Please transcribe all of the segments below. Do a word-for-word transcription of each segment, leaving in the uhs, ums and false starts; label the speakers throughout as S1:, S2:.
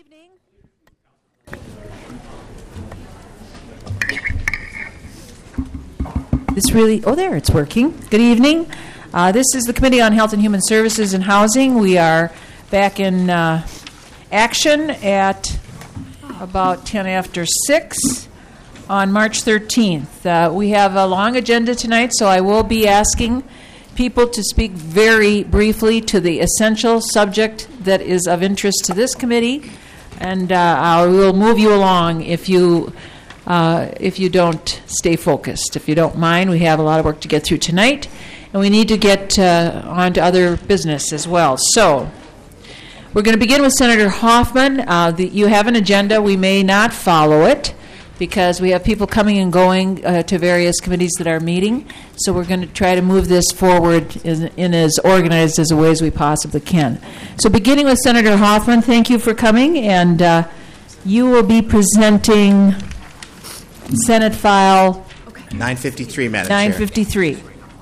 S1: evening. This really, oh there, it's working. Good evening. Uh, this is the Committee on Health and Human Services and Housing. We are back in uh, action at about ten after six on March thirteenth. Uh, we have a long agenda tonight, so I will be asking people to speak very briefly to the essential subject that is of interest to this committee, and uh, I will move you along if you uh, if you don't stay focused. If you don't mind, we have a lot of work to get through tonight, and we need to get uh, on to other business as well. So we're going to begin with Senator Hoffman. Uh, the, you have an agenda. We may not follow it because we have people coming and going uh, to various committees that are meeting. So we're going to try to move this forward in, in as organized as a way as we possibly can. So beginning with Senator Hoffman, thank you for coming. And uh, you will be presenting Senate File
S2: nine fifty-three, Madam
S1: nine
S2: Chair.
S1: fifty-three.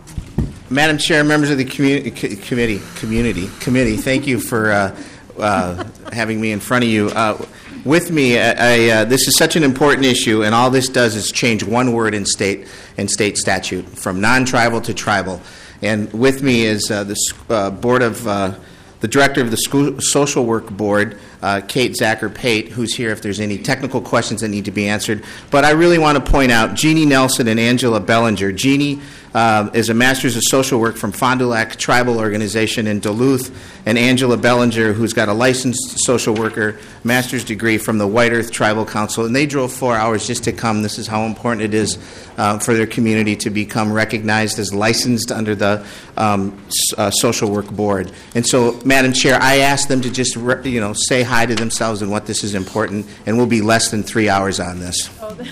S2: Madam Chair, members of the community, committee, community, committee, thank you for uh, uh, having me in front of you. Uh, With me, I, I, uh, this is such an important issue, and all this does is change one word in state in state statute from non-tribal to tribal. And with me is uh, the uh, board of uh, the director of the School Social Work Board, uh, Kate Zacher-Pate, who's here if there's any technical questions that need to be answered. But I really want to point out Jeannie Nelson and Angela Bellinger. Jeannie Uh, is a Master's of Social Work from Fond du Lac Tribal Organization in Duluth, and Angela Bellinger, who's got a licensed social worker master's degree from the White Earth Tribal Council, and they drove four hours just to come. This is how important it is uh, for their community to become recognized as licensed under the um, s- uh, Social Work Board. And so, Madam Chair, I asked them to just re- you know say hi to themselves and what this is important, and we'll be less than three hours on this.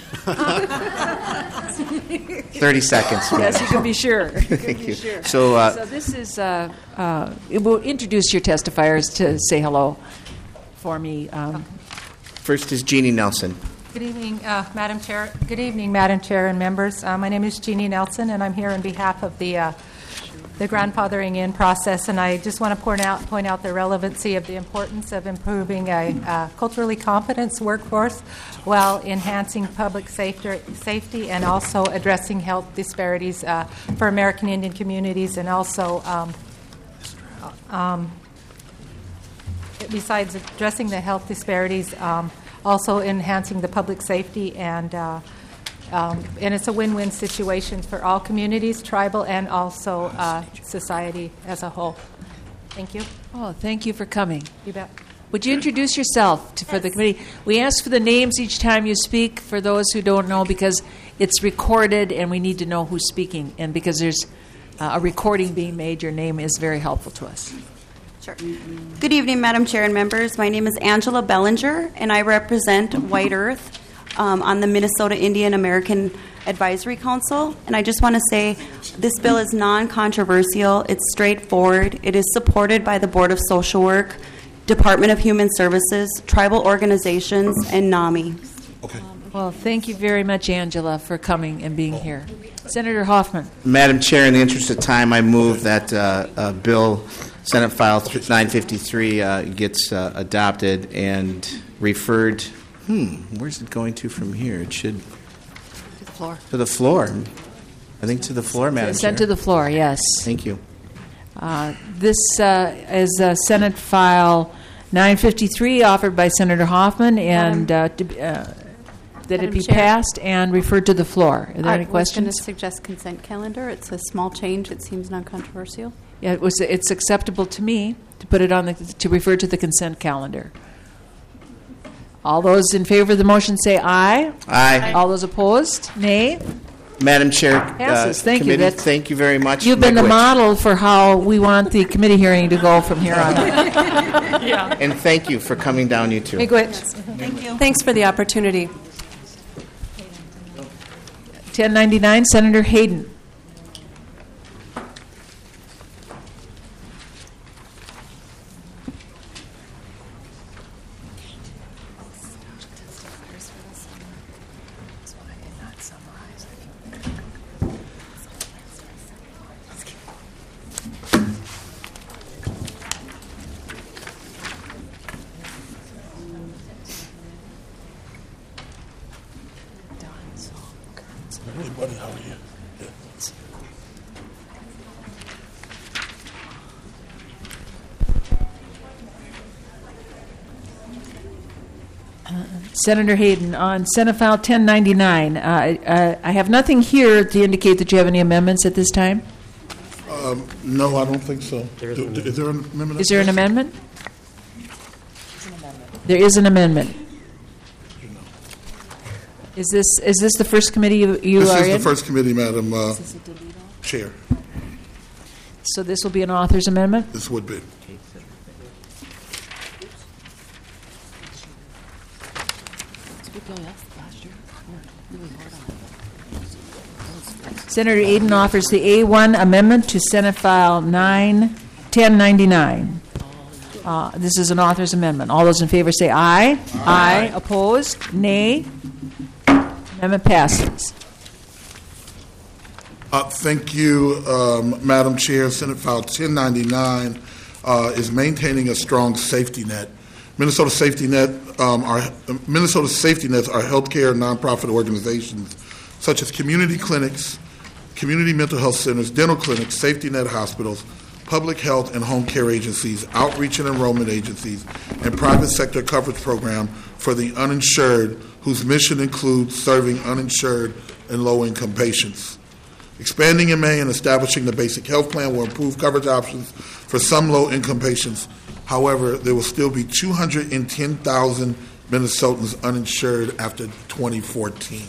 S2: thirty seconds.
S1: Yes, you can be sure. You can
S2: Thank
S1: be
S2: you.
S1: Sure.
S2: So, uh,
S1: so this is, uh, uh, it will introduce your testifiers to say hello for me. Um,
S2: First is Jeannie Nelson.
S3: Good evening, uh, Madam Chair. Good evening, Madam Chair and members. Uh, my name is Jeannie Nelson, and I'm here on behalf of the uh, the grandfathering in process. And I just want to point out point out the relevancy of the importance of improving a uh, culturally competent workforce while enhancing public safety, safety and also addressing health disparities uh, for American Indian communities, and also um, um, besides addressing the health disparities, um, also enhancing the public safety, and uh, um, and it's a win-win situation for all communities, tribal and also uh, society as a whole. Thank you.
S1: oh, thank you for coming.
S3: You bet.
S1: Would you introduce yourself to, for the committee? We ask for the names each time you speak for those who don't know, because it's recorded and we need to know who's speaking. And because there's uh, a recording being made, your name is very helpful to us.
S4: Sure. Good evening, Madam Chair and members. My name is Angela Bellinger, and I represent White Earth um, on the Minnesota Indian American Advisory Council. And I just want to say this bill is non-controversial. It's straightforward. It is supported by the Board of Social Work, Department of Human Services, tribal organizations, and NAMI.
S2: Okay.
S1: Well, thank you very much, Angela, for coming and being here. Senator Hoffman.
S2: Madam Chair, in the interest of time, I move that uh, uh, Bill Senate File nine fifty-three uh, gets uh, adopted and referred. Hmm, where's it going to from here? It should
S1: To the floor.
S2: to the floor. I think to the floor, Madam
S1: Sent
S2: Chair.
S1: to the floor, yes.
S2: Thank you.
S1: Uh, this uh, is uh, Senate File nine fifty-three, offered by Senator Hoffman, and uh, to, uh, that it
S5: Madam
S1: be
S5: Chair.
S1: passed and referred to the floor. Are there
S5: I
S1: any
S5: was going
S1: questions?
S5: to suggest consent calendar. It's a small change. It seems non-controversial.
S1: Yeah, it was. It's acceptable to me to put it on the to refer to the consent calendar. All those in favor of the motion say aye.
S2: Aye.
S1: All those opposed, nay.
S2: Madam Chair,
S1: Passes.
S2: uh,
S1: Thank you.
S2: committee,
S1: That's-
S2: thank you very much.
S1: You've been the
S2: Miigwech.
S1: model for how we want the committee hearing to go from here on out.
S2: And thank you for coming down, you two.
S3: Miigwech.
S4: Thank you.
S5: Thanks for the opportunity.
S1: ten ninety-nine, Senator Hayden.
S6: Hey, buddy, how are you?
S1: Senator Hayden, on Senate File ten ninety-nine, uh, uh, I have nothing here to indicate that you have any amendments at this time.
S6: Um, no, I don't think so. There is, Do, is there an amendment?
S1: Is there an amendment? There is an amendment. Is this is this the first committee you, you
S6: this
S1: are in?
S6: This is the first committee, Madam uh, Chair.
S1: So this will be an author's amendment?
S6: This would be.
S1: Senator Hayden offers the A one amendment to Senate File nine ten ninety-nine. Uh, this is an author's amendment. All those in favor say aye. Aye. Aye. Opposed? Nay. Amendment passes.
S6: Uh, thank you, um, Madam Chair. Senate File ten ninety-nine uh, is maintaining a strong safety net. Minnesota Safety Net, um, are, Minnesota Safety Nets are healthcare nonprofit organizations such as community clinics, community mental health centers, dental clinics, safety net hospitals, public health and home care agencies, outreach and enrollment agencies, and private sector coverage program for the uninsured, whose mission includes serving uninsured and low-income patients. Expanding M A and establishing the basic health plan will improve coverage options for some low-income patients. However, there will still be two hundred ten thousand Minnesotans uninsured after twenty fourteen.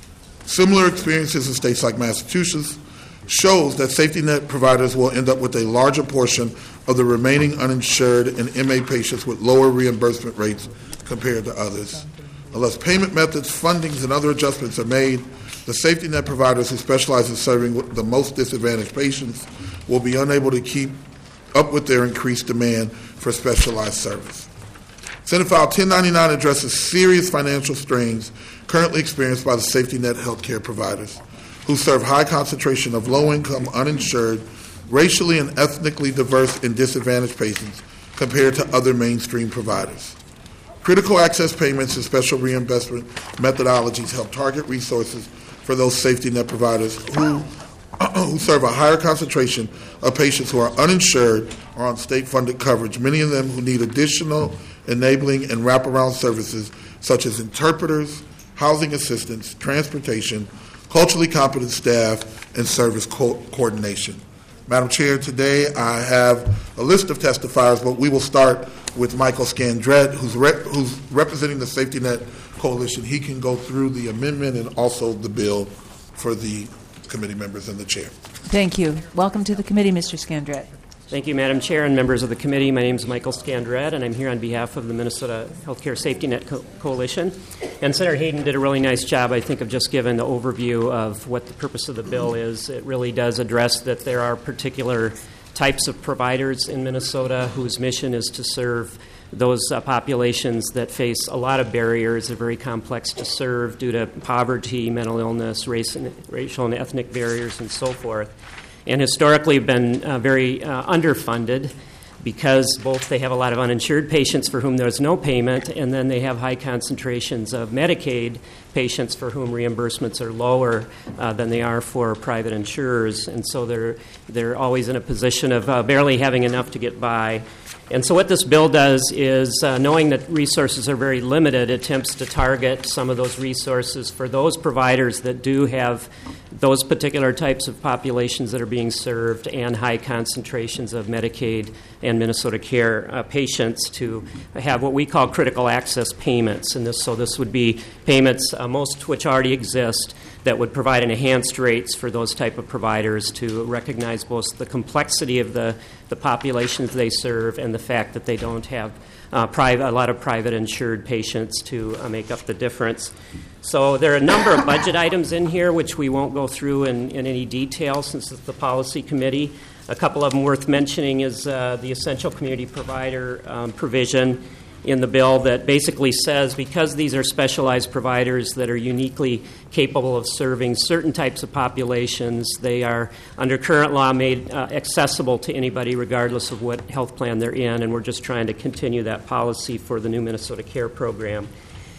S6: Similar experiences in states like Massachusetts shows that safety net providers will end up with a larger portion of the remaining uninsured and M A patients with lower reimbursement rates compared to others. Unless payment methods, fundings, and other adjustments are made, the safety net providers who specialize in serving the most disadvantaged patients will be unable to keep up with their increased demand for specialized service. Senate File ten ninety-nine addresses serious financial strains currently experienced by the safety net healthcare providers, who serve high concentration of low-income, uninsured, racially and ethnically diverse and disadvantaged patients compared to other mainstream providers. Critical access payments and special reimbursement methodologies help target resources for those safety net providers who, who serve a higher concentration of patients who are uninsured or on state-funded coverage, many of them who need additional enabling and wraparound services such as interpreters, housing assistance, transportation, culturally competent staff, and service co- coordination. Madam Chair, today I have a list of testifiers, but we will start with Michael Scandrett, who's, rep- who's representing the Safety Net Coalition. He can go through the amendment and also the bill for the committee members and the chair.
S1: Thank you. Welcome to the committee, Mister Scandrett.
S7: Thank you, Madam Chair and members of the committee. My name is Michael Scandrett, and I'm here on behalf of the Minnesota Healthcare Safety Net Co- Coalition. And Senator Hayden did a really nice job, I think, of just giving the overview of what the purpose of the bill is. It really does address that there are particular types of providers in Minnesota whose mission is to serve those uh, populations that face a lot of barriers. They're very complex to serve due to poverty, mental illness, race and, racial and ethnic barriers, and so forth. And historically have been uh, very uh, underfunded because both they have a lot of uninsured patients for whom there's no payment, and then they have high concentrations of Medicaid patients for whom reimbursements are lower uh, than they are for private insurers. And so they're, they're always in a position of uh, barely having enough to get by. And so what this bill does is, uh, knowing that resources are very limited, attempts to target some of those resources for those providers that do have those particular types of populations that are being served and high concentrations of Medicaid and Minnesota Care uh, patients to have what we call critical access payments. And this, so this would be payments, uh, most which already exist, that would provide enhanced rates for those type of providers to recognize both the complexity of the, the populations they serve and the fact that they don't have uh, private, a lot of private insured patients to uh, make up the difference. So there are a number of budget items in here which we won't go through in, in any detail since it's the policy committee. A couple of them worth mentioning is uh, the essential community provider um, provision in the bill that basically says because these are specialized providers that are uniquely capable of serving certain types of populations, they are, under current law, made uh, accessible to anybody regardless of what health plan they're in, and we're just trying to continue that policy for the new Minnesota Care program.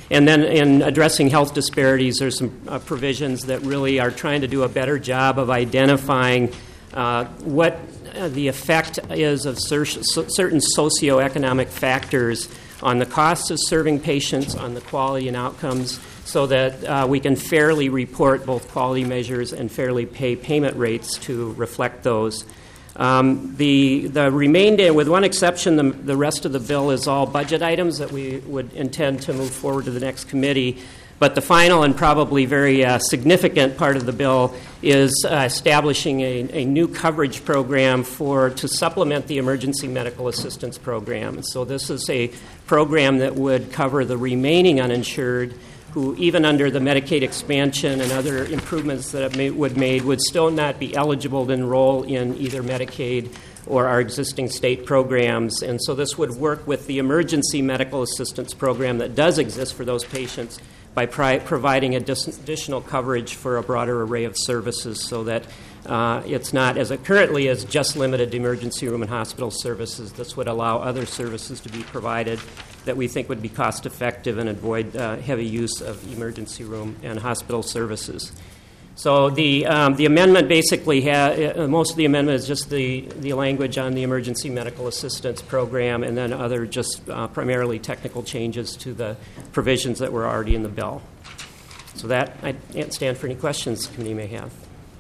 S7: And then in addressing health disparities, there's some uh, provisions that really are trying to do a better job of identifying uh, what uh, the effect is of cer- certain socioeconomic factors on the cost of serving patients, on the quality and outcomes, so that uh, we can fairly report both quality measures and fairly pay payment rates to reflect those. Um, the the remainder, with one exception, the, the rest of the bill is all budget items that we would intend to move forward to the next committee. But the final and probably very uh, significant part of the bill is uh, establishing a, a new coverage program for to supplement the emergency medical assistance program. And so this is a program that would cover the remaining uninsured who, even under the Medicaid expansion and other improvements that have made, would made, would still not be eligible to enroll in either Medicaid or our existing state programs. And so this would work with the emergency medical assistance program that does exist for those patients by pri- providing additional coverage for a broader array of services, so that uh, it's not, as it currently is, just limited to emergency room and hospital services. This would allow other services to be provided that we think would be cost effective and avoid uh, heavy use of emergency room and hospital services. So the um, the amendment basically ha- uh, most of the amendment is just the, the language on the emergency medical assistance program, and then other just uh, primarily technical changes to the provisions that were already in the bill. So that I can't stand for any questions the committee may have.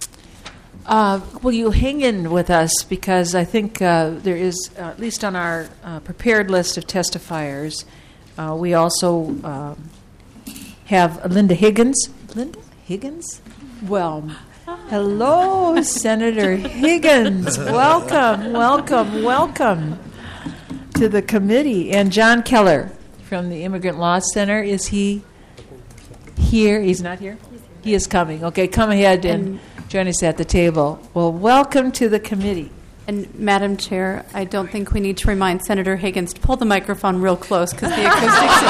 S1: Uh, will you hang in with us, because I think uh, there is, uh, at least on our uh, prepared list of testifiers, uh, we also uh, have Linda Higgins. Linda Higgins? Well, hello, Senator Higgins. Welcome, welcome, welcome to the committee. And John Keller from the Immigrant Law Center. Is he here? He's not here? He is coming. Okay, come ahead and join us at the table. Well, welcome to the committee.
S5: And Madam Chair, I don't think we need to remind Senator Higgins to pull the microphone real close, because the acoustics.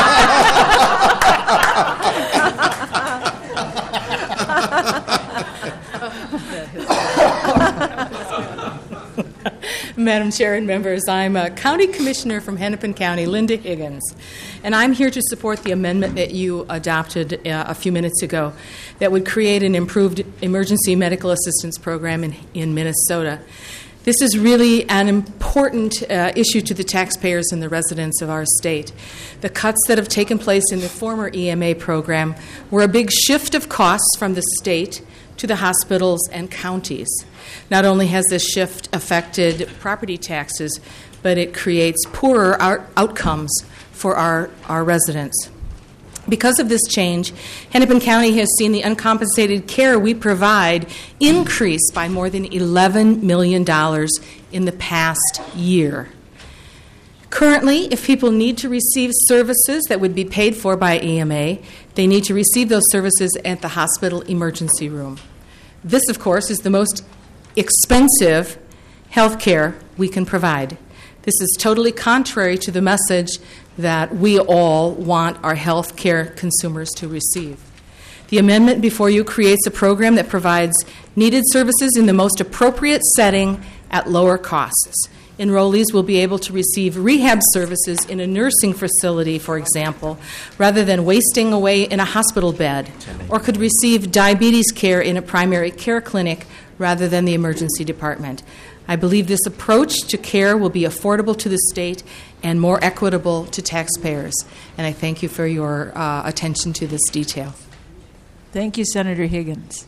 S8: Madam Chair and members, I'm a County Commissioner from Hennepin County, Linda Higgins, and I'm here to support the amendment that you adopted uh, a few minutes ago that would create an improved emergency medical assistance program in, in Minnesota. This is really an important uh, issue to the taxpayers and the residents of our state. The cuts that have taken place in the former E M A program were a big shift of costs from the state to the hospitals and counties. Not only has this shift affected property taxes, but it creates poorer out- outcomes for our, our residents. Because of this change, Hennepin County has seen the uncompensated care we provide increase by more than eleven million dollars in the past year. Currently, if people need to receive services that would be paid for by E M A, they need to receive those services at the hospital emergency room. This, of course, is the most expensive health care we can provide. This is totally contrary to the message that we all want our health care consumers to receive. The amendment before you creates a program that provides needed services in the most appropriate setting at lower costs. Enrollees will be able to receive rehab services in a nursing facility, for example, rather than wasting away in a hospital bed, or could receive diabetes care in a primary care clinic rather than the emergency department. I believe this approach to care will be affordable to the state and more equitable to taxpayers. And I thank you for your uh, attention to this detail.
S1: Thank you, Senator Higgins.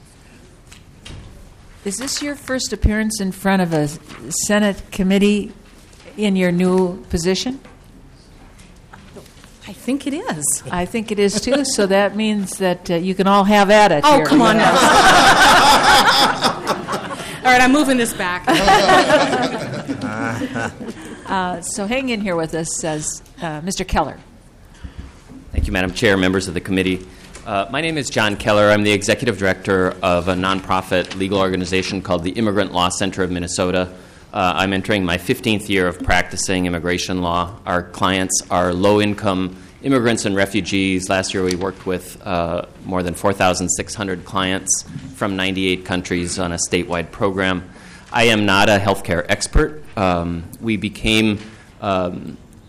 S1: Is this your first appearance in front of a Senate committee in your new position?
S8: I think it is.
S1: I think it is, too, so that means that uh, you can all have at it.
S8: Oh,
S1: here.
S8: come on now. All right, I'm moving this back.
S1: uh, so hang in here with us, says uh, Mister Keller.
S9: Thank you, Madam Chair, members of the committee. Uh, my name is John Keller. I'm the executive director of a nonprofit legal organization called the Immigrant Law Center of Minnesota. Uh, I'm entering my fifteenth year of practicing immigration law. Our clients are low-income immigrants and refugees. Last year we worked with uh, more than four thousand six hundred clients from ninety-eight countries on a statewide program. I am not a healthcare expert. Um, we became um,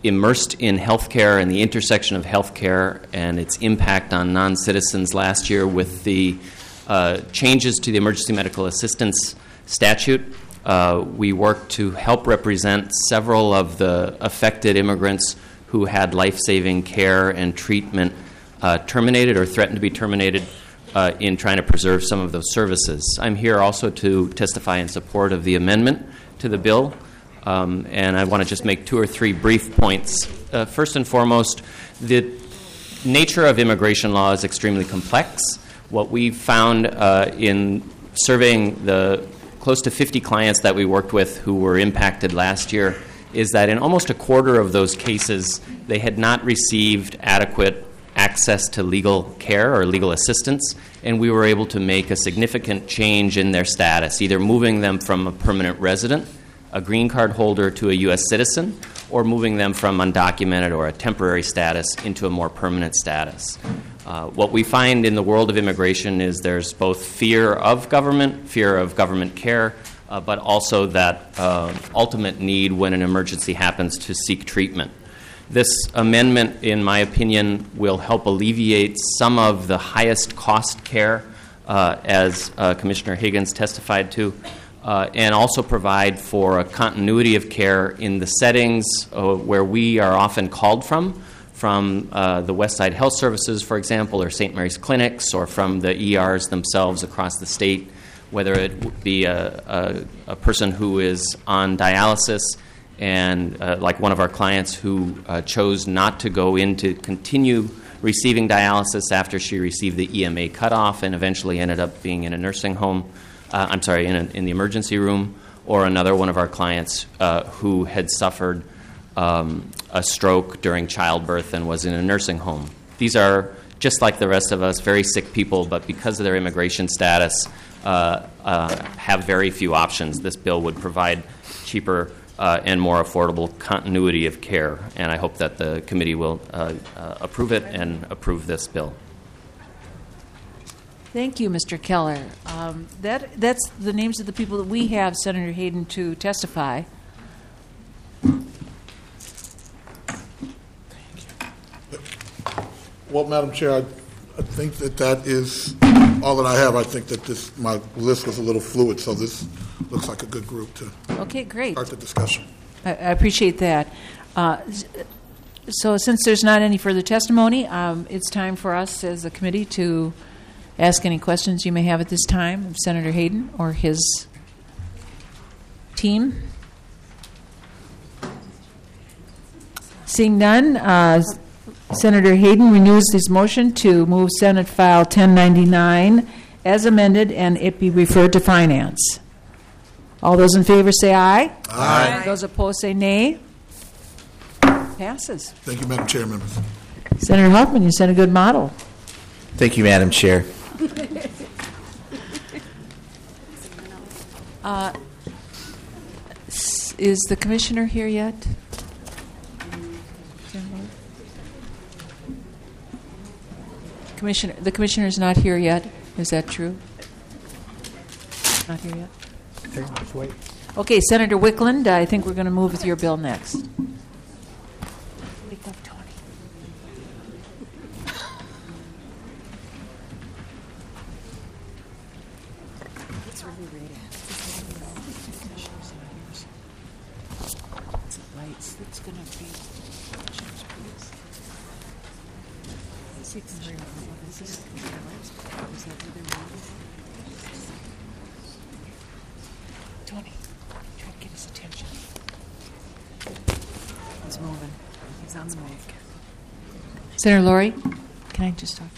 S9: immersed in healthcare and the intersection of healthcare and its impact on non-citizens last year with the uh, changes to the emergency medical assistance statute. Uh, we worked to help represent several of the affected immigrants who had life-saving care and treatment uh, terminated or threatened to be terminated uh, in trying to preserve some of those services. I'm here also to testify in support of the amendment to the bill, um, and I want to just make two or three brief points. Uh, first and foremost, the nature of immigration law is extremely complex. What we found uh, in surveying the close to fifty clients that we worked with who were impacted last year is that in almost a quarter of those cases, they had not received adequate access to legal care or legal assistance, and we were able to make a significant change in their status, either moving them from a permanent resident, a green card holder, to a U S citizen, or moving them from undocumented or a temporary status into a more permanent status. Uh, what we find in the world of immigration is there's both fear of government, fear of government care, uh, but also that uh, ultimate need when an emergency happens to seek treatment. This amendment, in my opinion, will help alleviate some of the highest cost care, uh, as uh, Commissioner Higgins testified to, uh, and also provide for a continuity of care in the settings uh, where we are often called from, from uh, the Westside Health Services, for example, or Saint Mary's Clinics, or from the E Rs themselves across the state, whether it be a, a, a person who is on dialysis and uh, like one of our clients who uh, chose not to go in to continue receiving dialysis after she received the E M A cutoff and eventually ended up being in a nursing home, uh, I'm sorry, in, a, in the emergency room, or another one of our clients uh, who had suffered um, a stroke during childbirth and was in a nursing home. These are, just like the rest of us, very sick people, but because of their immigration status, uh, uh, have very few options. This bill would provide cheaper Uh, and more affordable continuity of care, and I hope that the committee will uh, uh, approve it and approve this bill.
S1: Thank you, Mister Keller. Um, that that's the names of the people that we have, Senator Hayden, to testify.
S6: Well, Madam Chair, I, I think that that is all that I have. I think that this my list was a little fluid, so this looks like a good group to
S1: Okay, great.
S6: start the discussion.
S1: I, I appreciate that. Uh, so since there's not any further testimony, um, it's time for us as a committee to ask any questions you may have at this time of Senator Hayden or his team. Seeing none, uh, Senator Hayden renews his motion to move Senate File ten ninety-nine as amended and it be referred to Finance. All those in favor say aye.
S6: Aye.
S1: Those opposed say nay. Passes.
S6: Thank you, Madam Chair, members.
S1: Senator Huffman, you set a good model.
S2: Thank you, Madam Chair.
S1: uh, s- is the commissioner here yet? Commissioner, the commissioner is not here yet. Is that true? Not here yet.
S10: Okay, let's wait.
S1: Okay, Senator Wickland, I think we're going to move with your bill next. Wake up, Tony. It's really rated. It's lights. It's going to be. See if you can remember what this is. Is that where they're rated? Tony, try to get his attention. He's moving. He's on the move. Senator Laurie, can I just talk?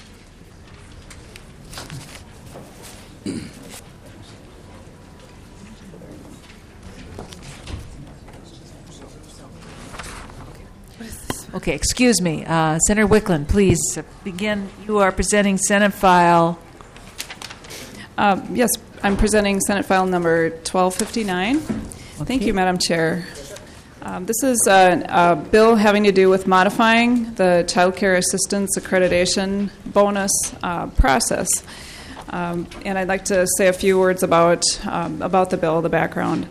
S1: Okay, excuse me. Uh, Senator Wickland, please uh, begin. You are presenting Senate File.
S11: Uh, yes, I'm presenting Senate File number twelve fifty-nine. Okay. Thank you, Madam Chair. Um, this is a, a bill having to do with modifying the Child Care Assistance Accreditation bonus uh, process. Um, and I'd like to say a few words about um, about the bill, the background.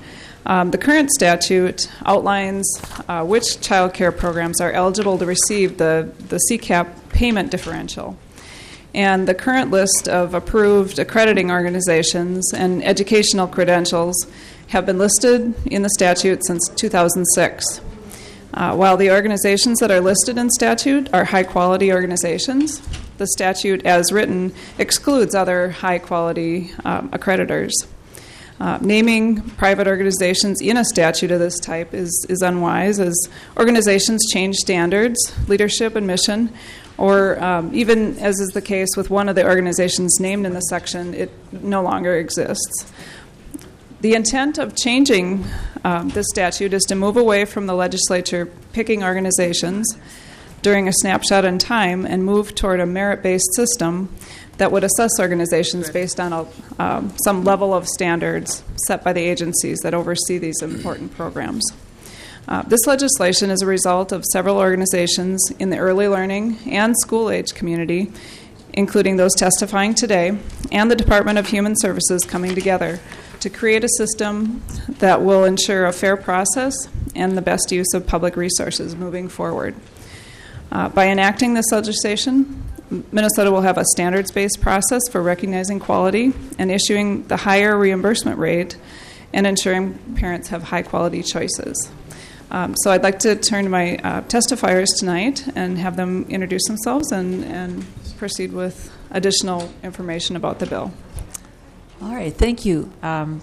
S11: Um, the current statute outlines uh, which child care programs are eligible to receive the, the C CAP payment differential. And the current list of approved accrediting organizations and educational credentials have been listed in the statute since two thousand six. Uh, while the organizations that are listed in statute are high-quality organizations, the statute as written excludes other high-quality um, accreditors. Uh, naming private organizations in a statute of this type is, is unwise, as organizations change standards, leadership, and mission, or um, even, as is the case with one of the organizations named in the section, it no longer exists. The intent of changing um, this statute is to move away from the legislature picking organizations during a snapshot in time and move toward a merit-based system that would assess organizations based on a, um, some level of standards set by the agencies that oversee these important programs. Uh, this legislation is a result of several organizations in the early learning and school-age community, including those testifying today, and the Department of Human Services coming together to create a system that will ensure a fair process and the best use of public resources moving forward. Uh, by enacting this legislation, Minnesota will have a standards-based process for recognizing quality and issuing the higher reimbursement rate and ensuring parents have high-quality choices. Um, so I'd like to turn to my uh, testifiers tonight and have them introduce themselves and, and proceed with additional information about the bill.
S1: All right, thank you. Um,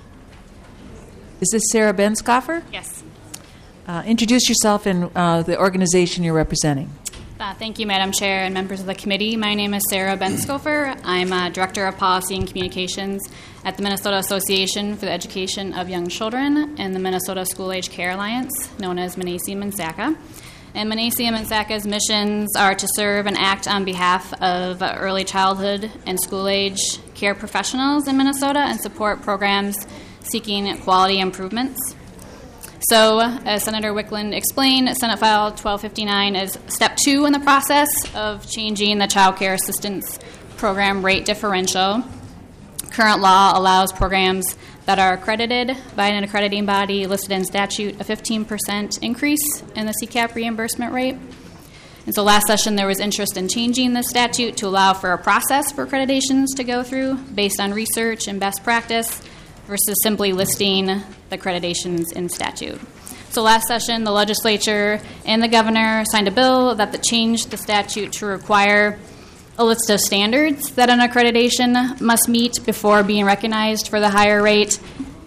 S1: is this Sarah Benskoffer?
S10: Yes.
S1: Uh, introduce yourself and uh, the organization you're representing.
S10: Uh, thank you, Madam Chair and members of the committee. My name is Sarah Benskoffer. I'm uh, Director of Policy and Communications at the Minnesota Association for the Education of Young Children and the Minnesota School Age Care Alliance, known as MNACEM and SACA. And MNACEM and SACA's missions are to serve and act on behalf of uh, early childhood and school age care professionals in Minnesota and support programs seeking quality improvements. So, as Senator Wickland explained, Senate File twelve fifty-nine is step two in the process of changing the Child Care Assistance Program rate differential. Current law allows programs that are accredited by an accrediting body listed in statute a fifteen percent increase in the C CAP reimbursement rate. And so last session there was interest in changing the statute to allow for a process for accreditations to go through based on research and best practice versus simply listing the accreditations in statute. So last session, the legislature and the governor signed a bill that changed the statute to require a list of standards that an accreditation must meet before being recognized for the higher rate.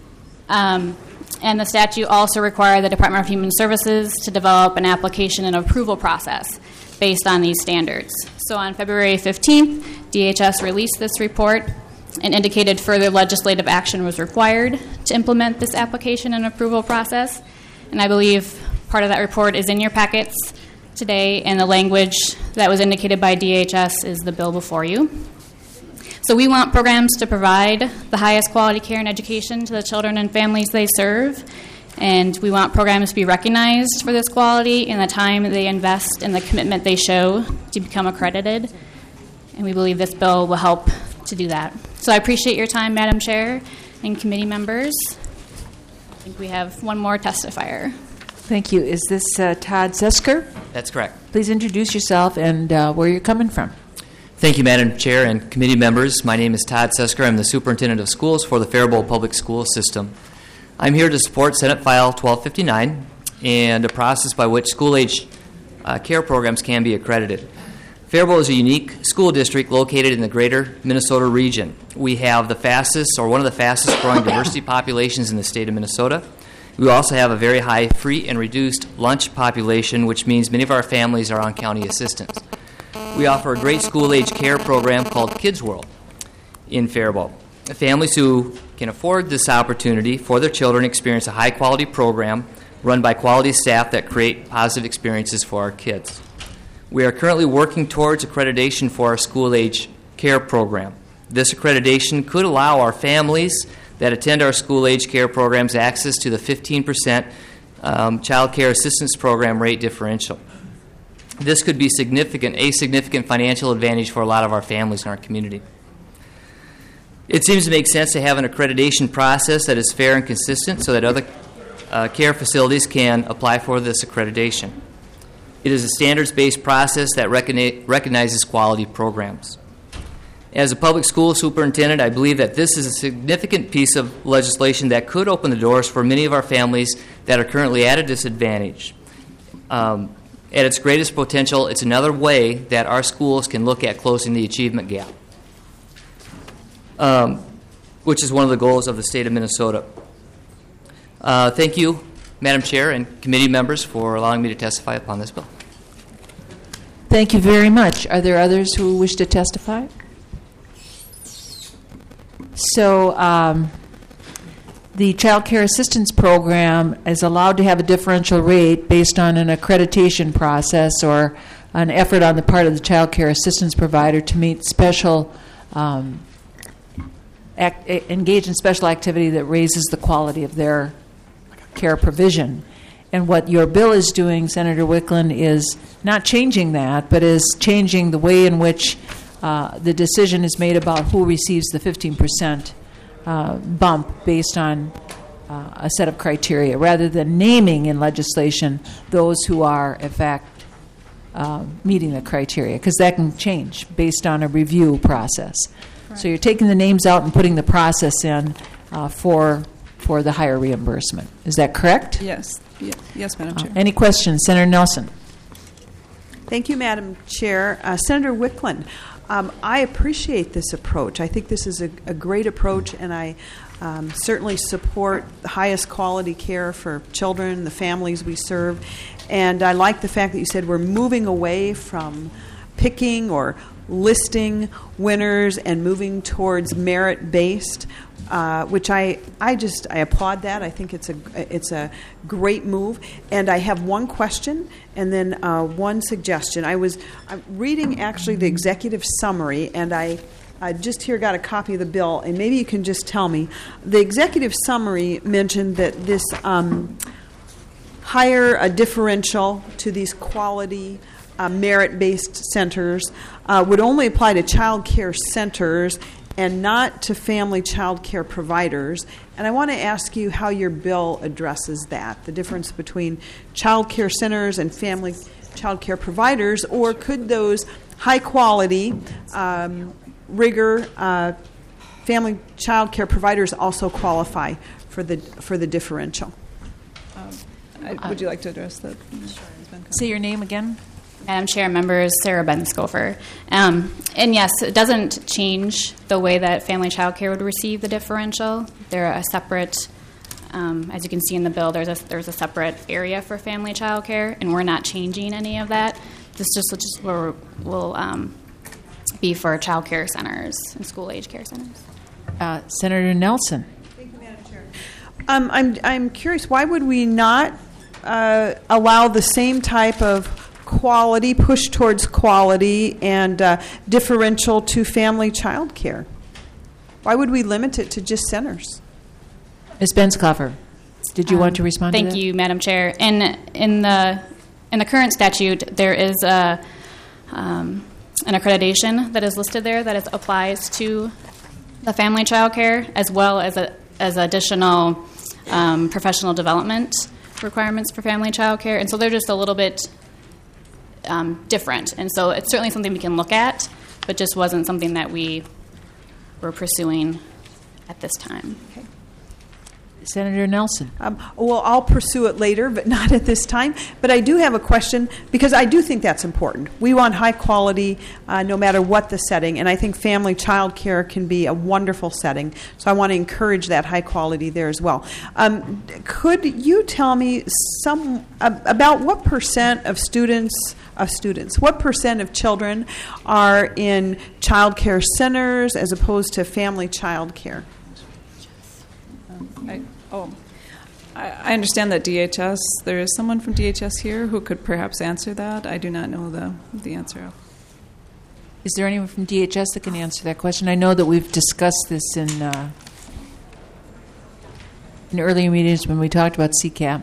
S10: Um, and the statute also required the Department of Human Services to develop an application and approval process based on these standards. So on February fifteenth, D H S released this report and indicated further legislative action was required to implement this application and approval process. And I believe part of that report is in your packets today, and the language that was indicated by D H S is the bill before you. So we want programs to provide the highest quality care and education to the children and families they serve, and we want programs to be recognized for this quality and the time they invest and the commitment they show to become accredited, and we believe this bill will help to do that. So I appreciate your time, Madam Chair and committee members. I think we have one more testifier.
S1: Thank you. Is this uh, Todd Sesker?
S12: That's correct.
S1: Please introduce yourself and uh, where you're coming from.
S12: Thank you, Madam Chair and committee members. My name is Todd Sesker. I'm the Superintendent of Schools for the Faribault Public School System. I'm here to support Senate File twelve fifty-nine and a process by which school-age uh, care programs can be accredited. Faribault is a unique school district located in the greater Minnesota region. We have the fastest, or one of the fastest growing diversity populations in the state of Minnesota. We also have a very high free and reduced lunch population, which means many of our families are on county assistance. We offer a great school-age care program called Kids World in Faribault. Families who can afford this opportunity for their children experience a high-quality program run by quality staff that create positive experiences for our kids. We are currently working towards accreditation for our school-age care program. This accreditation could allow our families that attend our school-age care programs access to the fifteen percent um, Child Care Assistance Program rate differential. This could be significant, a significant financial advantage for a lot of our families in our community. It seems to make sense to have an accreditation process that is fair and consistent so that other uh, care facilities can apply for this accreditation. It is a standards-based process that recogni- recognizes quality programs. As a public school superintendent, I believe that this is a significant piece of legislation that could open the doors for many of our families that are currently at a disadvantage. Um, at its greatest potential, it's another way that our schools can look at closing the achievement gap, um, which is one of the goals of the state of Minnesota. Uh, thank you, Madam Chair and committee members, for allowing me to testify upon this bill.
S1: Thank you very much. Are there others who wish to testify? So um, the Child Care Assistance Program is allowed to have a differential rate based on an accreditation process or an effort on the part of the child care assistance provider to meet special, um, act, engage in special activity that raises the quality of their care provision. And what your bill is doing, Senator Wiklund, is not changing that, but is changing the way in which Uh, the decision is made about who receives the fifteen percent uh, bump based on uh, a set of criteria, rather than naming in legislation those who are, in fact, uh, meeting the criteria, because that can change based on a review process. Right. So you're taking the names out and putting the process in uh, for for the higher reimbursement. Is that correct?
S11: Yes. Ye- yes, Madam Chair.
S1: Uh, any questions? Senator Nelson.
S13: Thank you, Madam Chair. Uh, Senator Wiklund, um, I appreciate this approach. I think this is a, a great approach, and I um, certainly support the highest quality care for children, the families we serve. And I like the fact that you said we're moving away from picking or listing winners and moving towards merit-based, uh, which I, I just I applaud that. I think it's a it's a great move. And I have one question and then uh, one suggestion. I was I'm reading actually the executive summary, and I. I just here got a copy of the bill, and maybe you can just tell me. The executive summary mentioned that this um, hire a differential to these quality uh, merit-based centers uh, would only apply to child care centers and not to family child care providers. And I want to ask you how your bill addresses that, the difference between child care centers and family child care providers, or could those high-quality um, rigor uh, family child care providers also qualify for the for the differential?
S11: Um, I, would you like to address that?
S1: Say your name again.
S10: Madam Chair, members, Sarah Benscofer. Um, and yes, it doesn't change the way that family child care would receive the differential. They're a separate, um, as you can see in the bill, there's a, there's a separate area for family child care, and we're not changing any of that. This just, just will, will um, be for child care centers and school-age care centers.
S1: Uh, Senator Nelson.
S13: Thank you, Madam Chair. Um, I'm, I'm curious, why would we not uh, allow the same type of quality, push towards quality, and uh, differential to family child care? Why would we limit it to just centers?
S1: Miz Benscofer, did you
S10: um,
S1: want to respond
S10: thank
S1: to that?
S10: Thank you, Madam Chair. In, in, the, in the current statute, there is a... Um, an accreditation that is listed there that is, applies to the family child care, as well as a, as additional um, professional development requirements for family child care. And so they're just a little bit um, different. And so it's certainly something we can look at, but just wasn't something that we were pursuing at this time.
S13: Okay.
S1: Senator Nelson.
S13: Um, well, I'll pursue it later, but not at this time. But I do have a question, because I do think that's important. We want high quality uh, no matter what the setting, and I think family child care can be a wonderful setting. So I want to encourage that high quality there as well. Um, could you tell me some uh, about what percent of students, of students, what percent of children are in child care centers as opposed to family child care?
S11: I, oh, I, I understand that D H S, there is someone from D H S here who could perhaps answer that. I do not know the, the answer.
S1: Is there anyone from D H S that can answer that question? I know that we've discussed this in, uh, in earlier meetings when we talked about C CAP.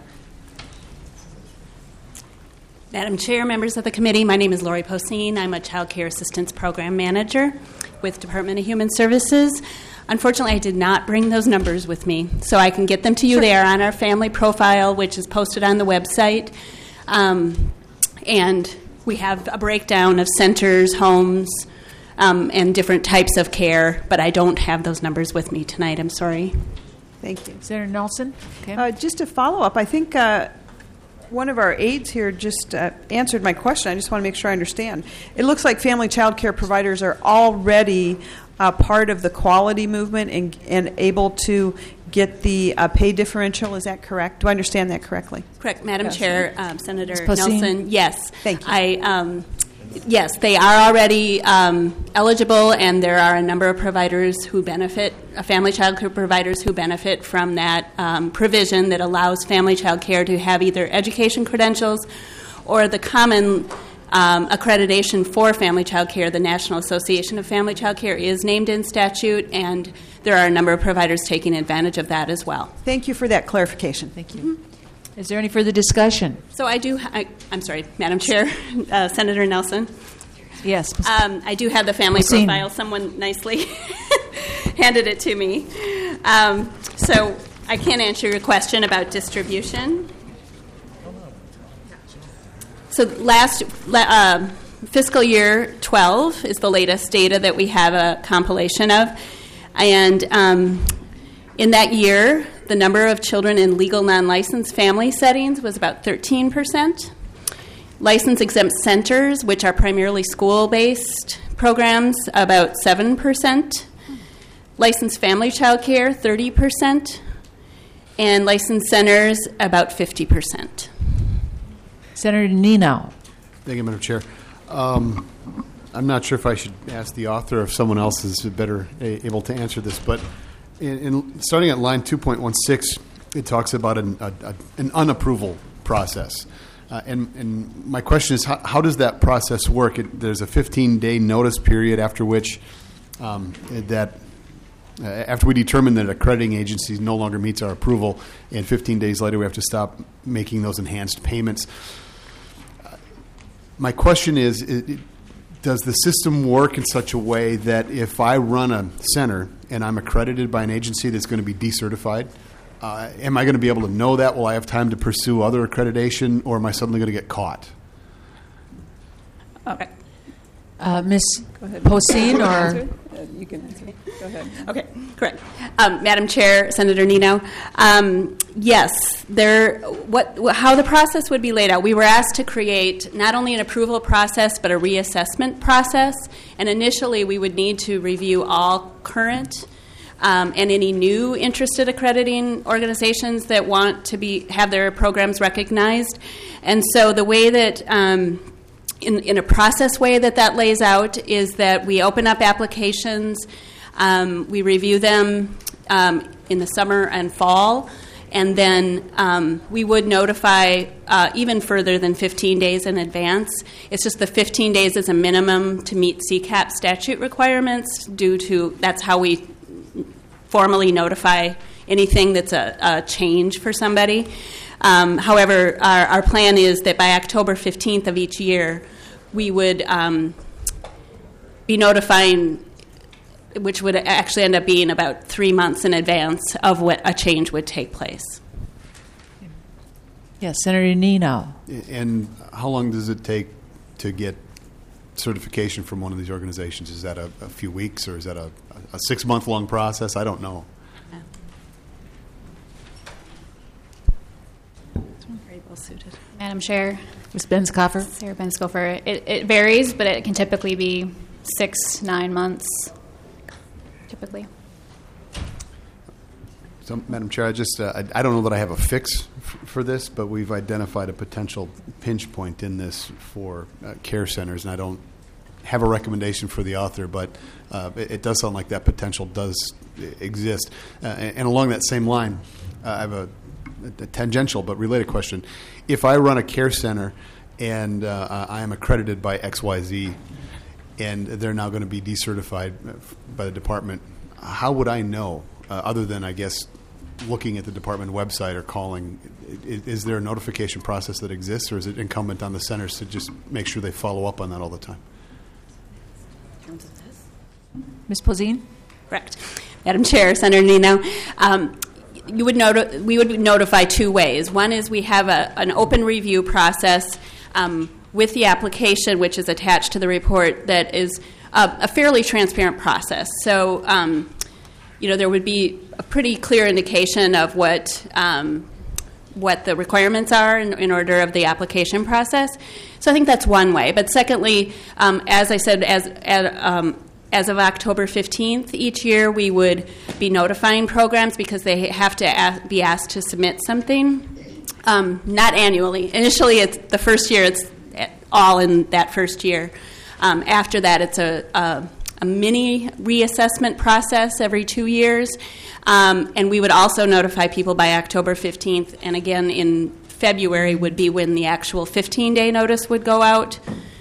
S14: Madam Chair, members of the committee, my name is Lori Poseen. I'm a Child Care Assistance Program Manager with Department of Human Services. Unfortunately, I did not bring those numbers with me, so I can get them to you. Sure. They are on our family profile, which is posted on the website. Um, and we have a breakdown of centers, homes, um, and different types of care, but I don't have those numbers with me tonight. I'm sorry.
S13: Thank you.
S1: Senator Nelson? Okay.
S13: Uh, just a follow-up. I think uh, one of our aides here just uh, answered my question. I just want to make sure I understand. It looks like family child care providers are already uh, part of the quality movement and, and able to get the uh, pay differential. Is that correct? Do I understand that correctly?
S14: Correct, Madam
S13: Yes.
S14: Chair, um, Senator
S13: Miz Poseen?
S14: Nelson. Yes.
S13: Thank you.
S14: I, um, yes, they are already um, eligible, and there are a number of providers who benefit, uh, family child care providers who benefit from that um, provision that allows family child care to have either education credentials or the common um, accreditation for family child care. The National Association of Family Child Care is named in statute, and there are a number of providers taking advantage of that as well.
S13: Thank you for that clarification.
S1: Thank you. Mm-hmm. Is there any further discussion?
S14: So I do, I, I'm sorry, Madam Chair, uh, Senator Nelson.
S1: Yes.
S14: Um, I do have the family
S1: Poseen.
S14: profile. Someone nicely handed it to me. Um, so I can't answer your question about distribution. So last uh, fiscal year twelve is the latest data that we have a compilation of. And um, in that year, the number of children in legal non-licensed family settings was about thirteen percent. License-exempt centers, which are primarily school-based programs, about seven percent. Licensed family child care, thirty percent. And licensed centers, about fifty percent.
S1: Senator Nino.
S15: Thank you, Madam Chair. Um, I'm not sure if I should ask the author or if someone else is better a, able to answer this, but in, in starting at line two point one six, it talks about an, a, a, an unapproval process. Uh, and, and my question is, how, how does that process work? It, there's a fifteen-day notice period after which um, that uh, after we determine that an accrediting agency no longer meets our approval, and fifteen days later we have to stop making those enhanced payments. Uh, my question is, it, it, does the system work in such a way that if I run a center and I'm accredited by an agency that's going to be decertified, Uh, am I going to be able to know that? Will I have time to pursue other accreditation, or am I suddenly going to get caught?
S1: Uh, uh, Miz Poseen, or
S11: you can answer. Go ahead.
S14: Okay, correct. Um, Madam Chair, Senator Nino, um, yes, there. What, how the process would be laid out? We were asked to create not only an approval process but a reassessment process, and initially we would need to review all current Um, and any new interested accrediting organizations that want to be have their programs recognized. And so the way that, um, in, in a process way that that lays out is that we open up applications, um, we review them um, in the summer and fall, and then um, we would notify uh, even further than fifteen days in advance. It's just the fifteen days is a minimum to meet C CAP statute requirements due to, that's how we formally notify anything that's a, a change for somebody. Um, however, our, our plan is that by October fifteenth of each year, we would um, be notifying, which would actually end up being about three months in advance of what a change would take place.
S1: Yes, Senator Nino.
S15: And how long does it take to get certification from one of these organizations? Is that a, a few weeks, or is that a, a six-month-long process? I don't know.
S10: Very well suited. Madam Chair.
S1: Miz Benskoffer.
S10: Sarah Benskoffer. It, it varies, but it can typically be six, nine months, typically.
S15: So, Madam Chair, I just uh, I, I don't know that I have a fix f- for this, but we've identified a potential pinch point in this for uh, care centers, and I don't have a recommendation for the author, but uh, it, it does sound like that potential does exist. Uh, and, and along that same line, uh, I have a, a tangential but related question. If I run a care center and uh, I am accredited by X Y Z, and they're now going to be decertified by the department, how would I know, uh, other than, I guess, looking at the department website or calling? Is, is there a notification process that exists, or is it incumbent on the centers to just make sure they follow up on that all the time?
S1: Miz Poseen?
S14: Correct. Madam Chair, Senator Nino. Um, you would noti- we would notify two ways. One is we have a, an open review process um, with the application, which is attached to the report, that is a, a fairly transparent process. So, um, you know, there would be a pretty clear indication of what um, what the requirements are in, in order of the application process. So I think that's one way. But secondly, um, as I said, as as, um, as of October fifteenth each year, we would be notifying programs because they have to ask, be asked to submit something, um, not annually. Initially, it's the first year, it's all in that first year. Um, after that, it's a, a, a mini reassessment process every two years. Um, and we would also notify people by October fifteenth. And again, in February would be when the actual fifteen-day notice would go out.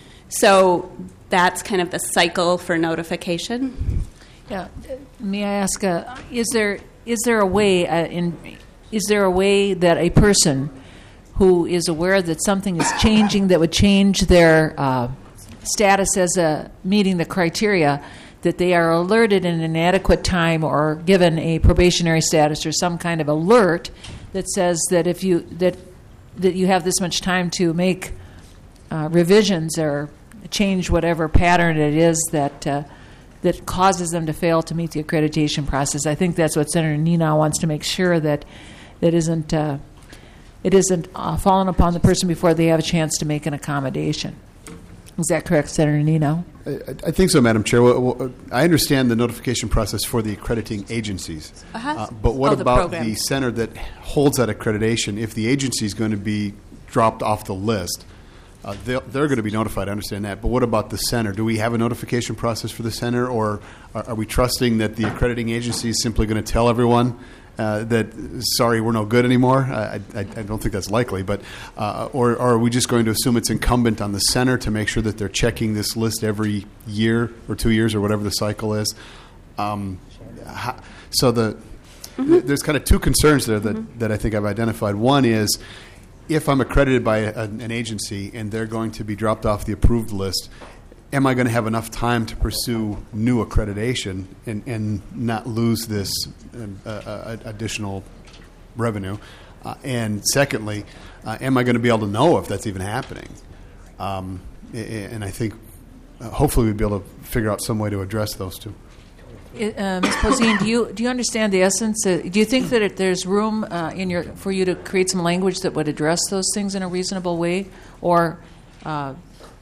S14: So that's kind of the cycle for notification.
S1: Yeah. May I ask, uh, is there is there a way uh, in is there a way that a person who is aware that something is changing that would change their uh, status as a meeting the criteria, that they are alerted in an adequate time or given a probationary status or some kind of alert that says that if you that that you have this much time to make uh, revisions or change whatever pattern it is that uh, that causes them to fail to meet the accreditation process. I think that's what Senator Nina wants to make sure that that isn't uh, it isn't uh, fallen upon the person before they have a chance to make an accommodation. Is that correct, Senator Nino?
S15: I, I think so, Madam Chair. Well, well, I understand the notification process for the accrediting agencies.
S14: Uh-huh.
S15: Uh, but what
S14: Oh, the
S15: about
S14: program.
S15: the center that holds that accreditation? If the agency is going to be dropped off the list, uh, they're, they're going to be notified. I understand that. But what about the center? Do we have a notification process for the center, or are, are we trusting that the accrediting agency is simply going to tell everyone Uh, that, sorry, we're no good anymore? I, I, I don't think that's likely. But uh, or, or are we just going to assume it's incumbent on the center to make sure that they're checking this list every year or two years or whatever the cycle is? Um, how, so the
S14: Mm-hmm.
S15: th- there's kind of two concerns there that,
S14: Mm-hmm.
S15: that I think I've identified. One is if I'm accredited by a, an agency and they're going to be dropped off the approved list, am I going to have enough time to pursue new accreditation and, and not lose this uh, uh, additional revenue? Uh, and secondly, uh, am I going to be able to know if that's even happening? Um, a- and I think uh, hopefully we'll be able to figure out some way to address those two.
S1: Uh, Miz Poseen, do you do you understand the essence? Uh, do you think that it, there's room uh, in your for you to create some language that would address those things in a reasonable way, or uh,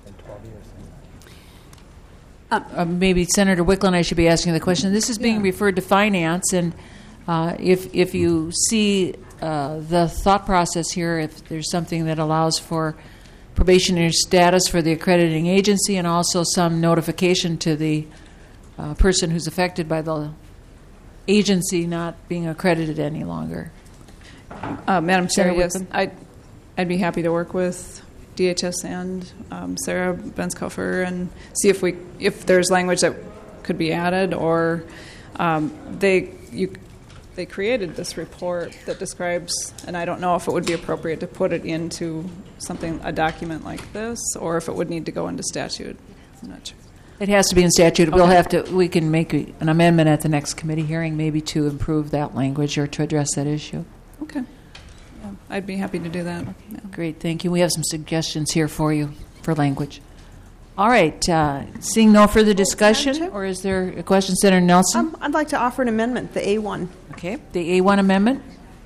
S1: uh, maybe Senator Wickland, I should be asking the question. This is being
S8: Yeah.
S1: referred to finance, and uh, if if you see uh, the thought process here, if there's something that allows for probationary status for the accrediting agency and also some notification to the Uh, person who's affected by the agency not being accredited any longer.
S11: Uh, Madam Chair,
S1: Senator
S11: yes,
S1: Whitman?
S11: I'd, I'd be happy to work with D H S and um, Sarah Benskofer and see if we if there's language that could be added, or um, they you they created this report that describes, and I don't know if it would be appropriate to put it into something a document like this, or if it would need to go into statute. I'm not sure.
S1: It has to be in statute. We'll
S11: Okay.
S1: have to. We can make a- an amendment at the next committee hearing, maybe to improve that language or to address that issue.
S11: Okay. Yeah, I'd be happy to do that. Yeah.
S1: Great, thank you. We have some suggestions here for you for language. All right. Uh, seeing no further discussion,
S13: Madam Chair?
S1: or is there a question, Senator Nelson?
S13: Um, I'd like to offer an amendment, the A one.
S1: Okay, the A one amendment.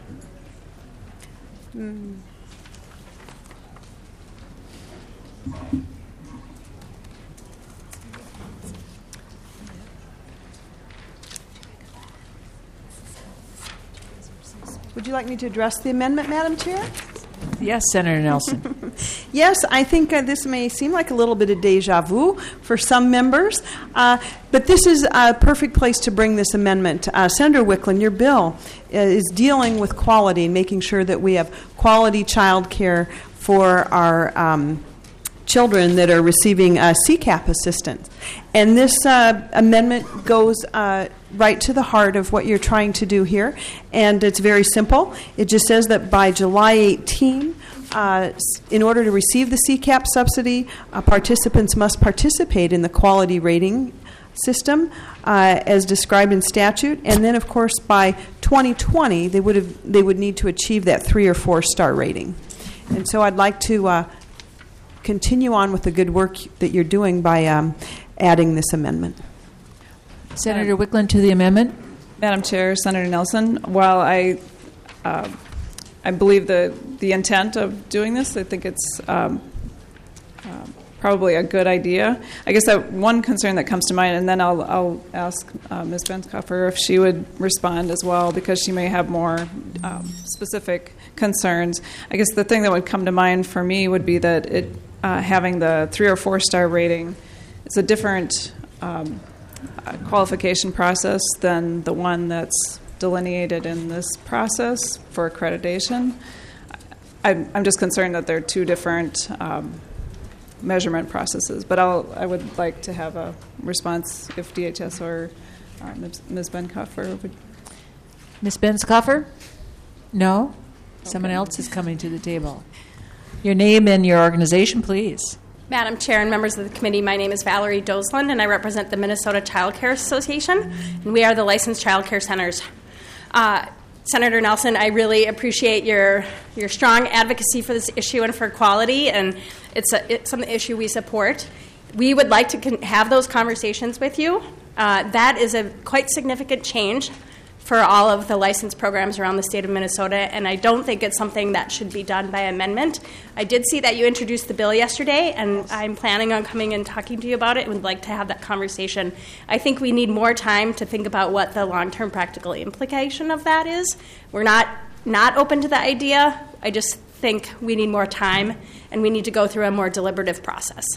S13: Mm. Would you like me to address the amendment, Madam Chair?
S1: Yes, Senator Nelson.
S13: Yes, I think uh, this may seem like a little bit of deja vu for some members, uh, but this is a perfect place to bring this amendment. Uh, Senator Wickland, your bill uh, is dealing with quality and making sure that we have quality child care for our um, children that are receiving uh, C CAP assistance. And this uh, amendment goes uh, right to the heart of what you're trying to do here, and it's very simple. It just says that by July eighteenth, uh, in order to receive the C CAP subsidy, uh, participants must participate in the quality rating system uh, as described in statute, and then, of course, by twenty twenty, they would have they would need to achieve that three or four star rating. And so, I'd like to uh, continue on with the good work that you're doing by um, adding this amendment.
S1: Senator Wickland to the amendment.
S11: Madam Chair, Senator Nelson, while I uh, I believe the the intent of doing this, I think it's um, uh, probably a good idea. I guess that one concern that comes to mind, and then I'll I'll ask uh, Miz Benskoffer if she would respond as well, because she may have more um, specific concerns. I guess the thing that would come to mind for me would be that it uh, having the three or four star rating is a different um, qualification process than the one that's delineated in this process for accreditation. I'm, I'm just concerned that they're two different um, measurement processes, but I'll, I would like to have a response if D H S or uh, Miz Benskoffer would.
S1: Miz Benskoffer? No? Okay. Someone else is coming to the table. Your name and your organization, please.
S16: Madam Chair and members of the committee, my name is Valerie Dosland, and I represent the Minnesota Child Care Association, and we are the licensed child care centers. Uh, Senator Nelson, I really appreciate your your strong advocacy for this issue and for quality, and it's, a, it's an issue we support. We would like to con- have those conversations with you. Uh, that is a quite significant change for all of the licensed programs around the state of Minnesota, and I don't think it's something that should be done by amendment. I did see that you introduced the bill yesterday, and I'm planning on coming and talking to you about it and would like to have that conversation. I think we need more time to think about what the long-term practical implication of that is. We're not not open to the idea. I just think we need more time, and we need to go through a more deliberative process.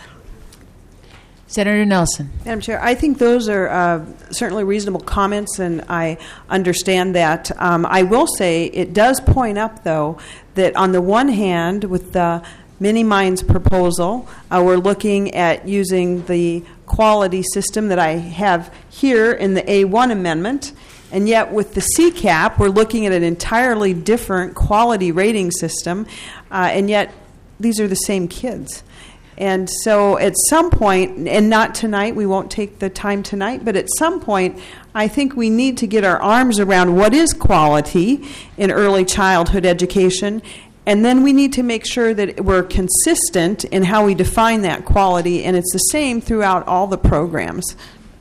S1: Senator Nelson.
S13: Madam Chair, I think those are uh, certainly reasonable comments, and I understand that. Um, I will say it does point up, though, that on the one hand, with the Mini-Minds proposal, uh, we're looking at using the quality system that I have here in the A one amendment, and yet with the C CAP, we're looking at an entirely different quality rating system, uh, and yet these are the same kids. And so at some point, and not tonight, we won't take the time tonight, but at some point, I think we need to get our arms around what is quality in early childhood education, and then we need to make sure that we're consistent in how we define that quality, and it's the same throughout all the programs.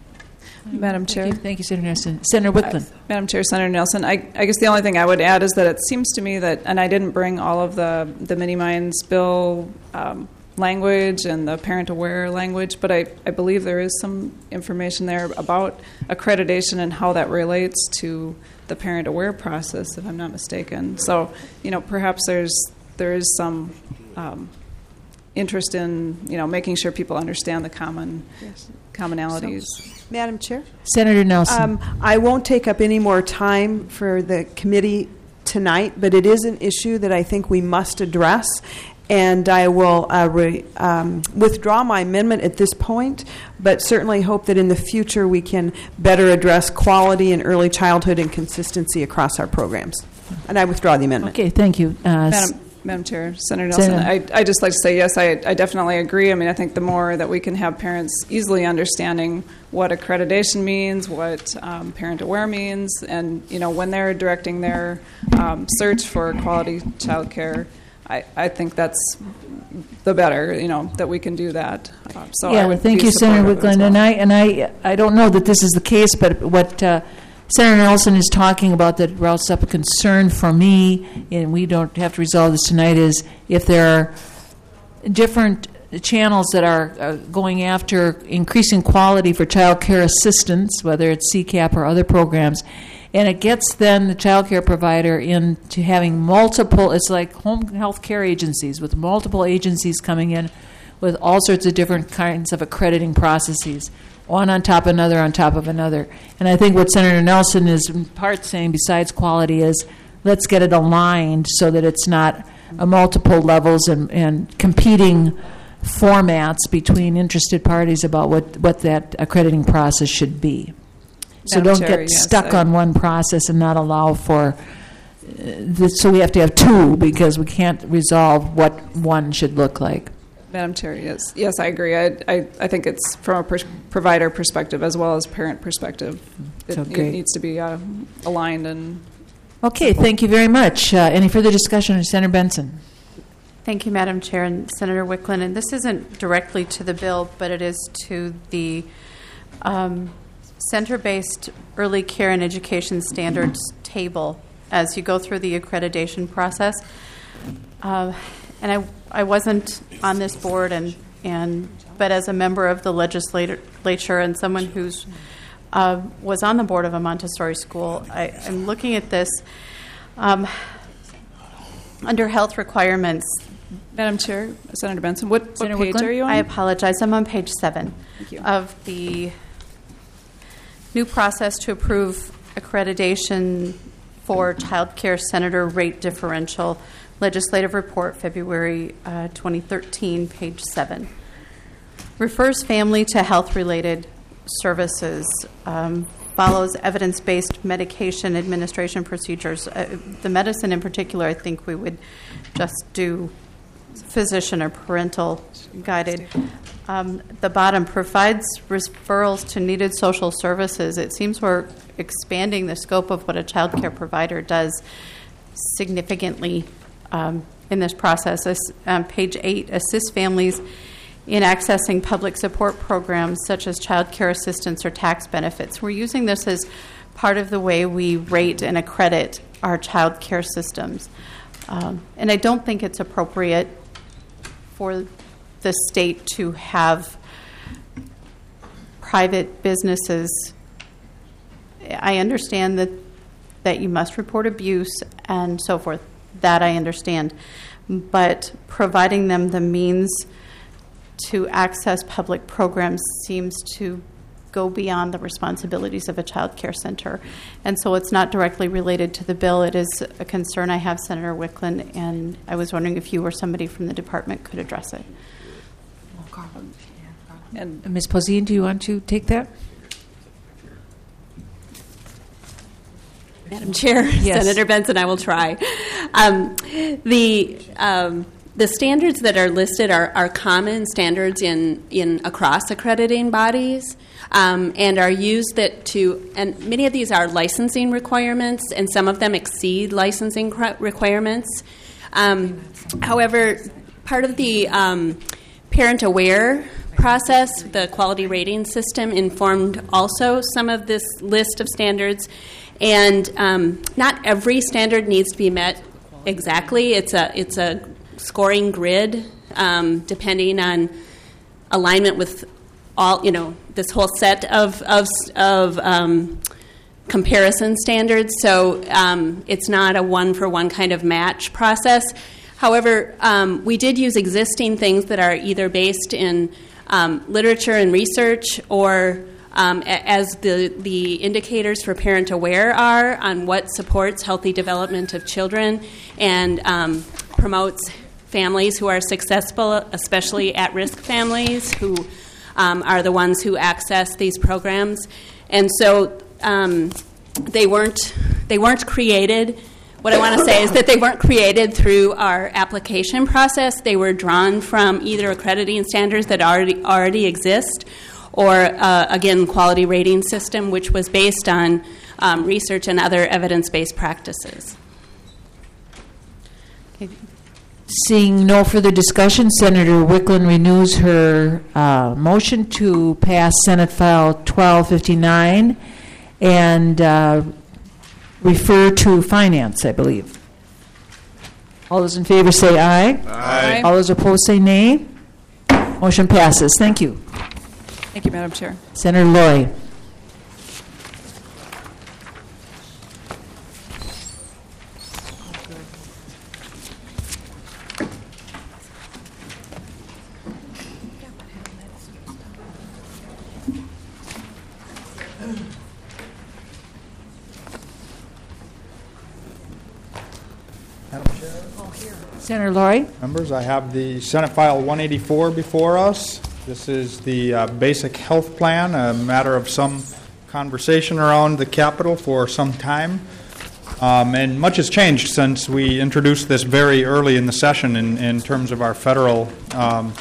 S11: Madam Chair.
S1: Thank you, Thank you Senator Nelson. Senator Wickland.
S11: Uh, Madam Chair, Senator Nelson, I, I guess the only thing I would add is that it seems to me that, and I didn't bring all of the, the Mini-Minds bill um, language and the parent-aware language, but I, I believe there is some information there about accreditation and how that relates to the parent-aware process, if I'm not mistaken. So, you know, perhaps there's there is some um, interest in, you know, making sure people understand the common yes. commonalities.
S13: So, Madam Chair?
S1: Senator Nelson.
S13: Um, I won't take up any more time for the committee tonight, but it is an issue that I think we must address. And I will uh, re, um, withdraw my amendment at this point, but certainly hope that in the future we can better address quality in early childhood and consistency across our programs. And I withdraw the amendment.
S1: Okay, thank you. Uh,
S11: Madam, Madam Chair, Senator Nelson, I, I just like to say, yes, I, I definitely agree. I mean, I think the more that we can have parents easily understanding what accreditation means, what um, parent-aware means, and, you know, when they're directing their um, search for quality child care, I, I think that's the better, you know, that we can do that. Uh, so
S1: yeah,
S11: I would
S1: thank
S11: be
S1: you, Senator Wickland.
S11: well.
S1: And I and I I don't know that this is the case, but what uh, Senator Nelson is talking about that rouses up a concern for me, and we don't have to resolve this tonight, is if there are different channels that are uh, going after increasing quality for child care assistance, whether it's C CAP or other programs. And it gets then the child care provider into having multiple, it's like home health care agencies with multiple agencies coming in with all sorts of different kinds of accrediting processes, one on top of another on top of another. And I think what Senator Nelson is in part saying besides quality is let's get it aligned so that it's not a multiple levels and, and competing formats between interested parties about what, what that accrediting process should be. So
S11: Madam
S1: don't
S11: Chair,
S1: get
S11: yes,
S1: stuck
S11: I-
S1: on one process and not allow for, uh, this, so we have to have two because we can't resolve what one should look like.
S11: Madam Chair, yes. Yes, I agree. I, I, I think it's from a pers- provider perspective as well as parent perspective. It,
S1: So
S11: it
S1: great.
S11: needs to be uh, aligned and
S1: Okay, thank you very much. Uh, any further discussion? Senator Benson.
S5: Thank you, Madam Chair and Senator Wicklund. And this isn't directly to the bill, but it is to the um, center-based early care and education standards table as you go through the accreditation process. Uh, and I, I wasn't on this board, and, and but as a member of the legislature and someone who's uh, was on the board of a Montessori school, I, I'm looking at this um, under health requirements.
S11: Madam Chair, Senator Benson, what, what
S5: Senator
S11: page
S5: Wicklund?
S11: are you on?
S5: I apologize. I'm on page seven
S11: Thank you.
S5: of the new process to approve accreditation for child care senator rate differential. Legislative report, February uh, twenty thirteen, page seven. Refers family to health-related services, um, follows evidence-based medication administration procedures. Uh, the medicine in particular, I think we would just do physician or parental guided. Um, the bottom provides referrals to needed social services. It seems we're expanding the scope of what a child care provider does significantly um, in this process. This, um, page eight, assist families in accessing public support programs such as child care assistance or tax benefits. We're using this as part of the way we rate and accredit our child care systems. Um, and I don't think it's appropriate for the state to have private businesses. I understand that that you must report abuse and so forth. That I understand. But providing them the means to access public programs seems to go beyond the responsibilities of a child care center. And so it's not directly related to the bill. It is a concern I have, Senator Wicklund, and I was wondering if you or somebody from the department could address it.
S1: And Miz Poseen, do you want to take that?
S14: Madam Chair,
S1: Yes.
S14: Senator Benson, I will try. Um, the um, the standards that are listed are, are common standards in, in across accrediting bodies, um, and are used that to, and many of these are licensing requirements, and some of them exceed licensing cr- requirements. Um, however, part of the um, parent aware process, the quality rating system, informed also some of this list of standards. And um, not every standard needs to be met exactly. It's a it's a scoring grid um, depending on alignment with all, you know, this whole set of of, of um, comparison standards. So um, it's not a one for one kind of match process. However, um, we did use existing things that are either based in um, literature and research or Um, as the, the indicators for parent aware are on what supports healthy development of children and um, promotes families who are successful, especially at-risk families who um, are the ones who access these programs. And so um, they weren't they weren't created. What I want to say is that they weren't created through our application process. They were drawn from either accrediting standards that already already exist, or, uh, again, quality rating system, which was based on um, research and other evidence-based practices.
S1: Okay. Seeing no further discussion, Senator Wicklund renews her uh, motion to pass Senate File twelve fifty-nine and uh, refer to finance, I believe. All those in favor say aye.
S11: Aye.
S1: All those opposed say nay. Motion passes. Thank you.
S11: Thank you, Madam Chair.
S1: Senator Loy. Senator Laurie.
S17: Members, I have the Senate File one eighty-four before us. This is the uh, basic health plan, a matter of some conversation around the Capitol for some time. Um, and much has changed since we introduced this very early in the session in, in terms of our federal um,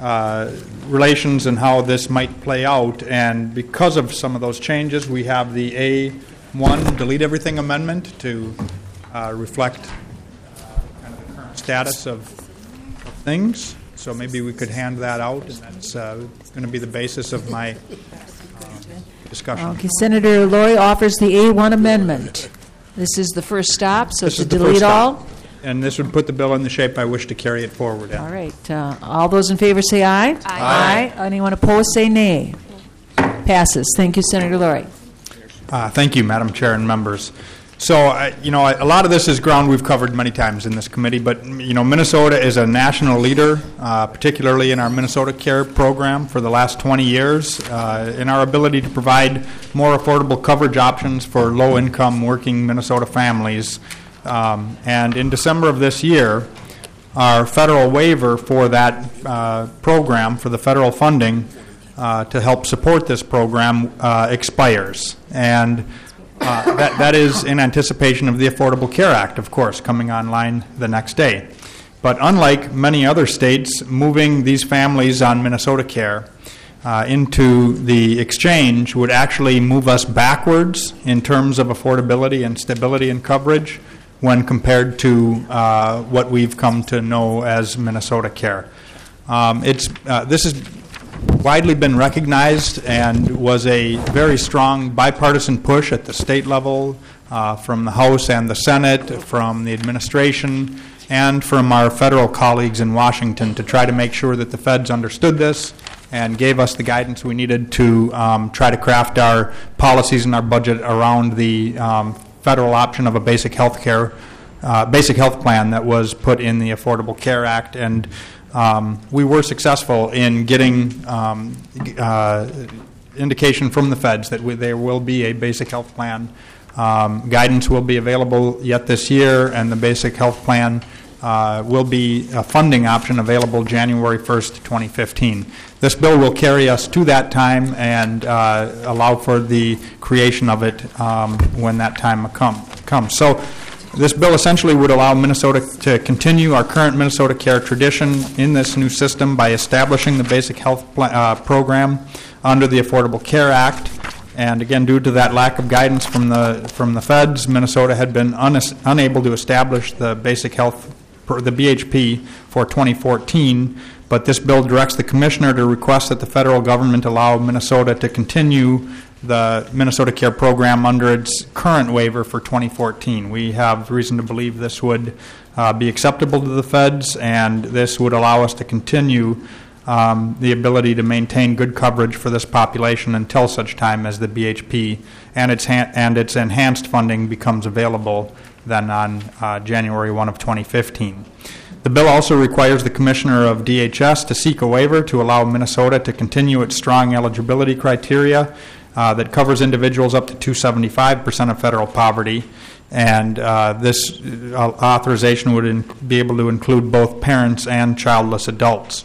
S17: uh, relations and how this might play out. And because of some of those changes, we have the A one delete everything amendment to uh, reflect uh, kind of the current status of, of things. So maybe we could hand that out, and that's uh, going to be the basis of my uh, discussion.
S1: Okay, Senator Lori offers the A one amendment. This is the first stop, so
S17: This
S1: to
S17: is the
S1: delete
S17: first
S1: all.
S17: stop. And this would put the bill in the shape I wish to carry it forward in.
S1: All right. Uh, all those in favor say aye.
S17: Aye.
S1: Aye. Anyone opposed say nay. Passes. Thank you, Senator Lori.
S17: Uh, thank you, Madam Chair and members. So, uh, you know, a lot of this is ground we've covered many times in this committee, but, you know, Minnesota is a national leader, uh, particularly in our Minnesota Care program for the last twenty years, uh, in our ability to provide more affordable coverage options for low-income working Minnesota families. Um, and in December of this year, our federal waiver for that uh, program, for the federal funding uh, to help support this program, uh, expires. And uh, that, that is in anticipation of the Affordable Care Act, of course, coming online the next day. But unlike many other states, moving these families on Minnesota Care uh, into the exchange would actually move us backwards in terms of affordability and stability and coverage when compared to uh, what we've come to know as Minnesota Care. Um, it's uh, this has widely been recognized and was a very strong bipartisan push at the state level uh, from the House and the Senate, from the administration, and from our federal colleagues in Washington to try to make sure that the feds understood this and gave us the guidance we needed to um, try to craft our policies and our budget around the um, federal option of a basic health care, uh, basic health plan that was put in the Affordable Care Act. And um, we were successful in getting um, uh, indication from the feds that we, there will be a basic health plan. Um, guidance will be available yet this year, and the basic health plan uh, will be a funding option available January first, twenty fifteen. This bill will carry us to that time and uh, allow for the creation of it um, when that time come, comes. So this bill essentially would allow Minnesota to continue our current Minnesota Care tradition in this new system by establishing the basic health pl- uh, program under the Affordable Care Act. And again, due to that lack of guidance from the from the feds, Minnesota had been un- unable to establish the basic health, the B H P, for twenty fourteen. But this bill directs the commissioner to request that the federal government allow Minnesota to continue the Minnesota Care program under its current waiver for twenty fourteen. We have reason to believe this would uh, be acceptable to the feds, and this would allow us to continue um, the ability to maintain good coverage for this population until such time as the B H P and its ha- and its enhanced funding becomes available then on uh, January first of twenty fifteen. The bill also requires the Commissioner of D H S to seek a waiver to allow Minnesota to continue its strong eligibility criteria uh, that covers individuals up to two hundred seventy-five percent of federal poverty. And uh, this uh, authorization would in- be able to include both parents and childless adults.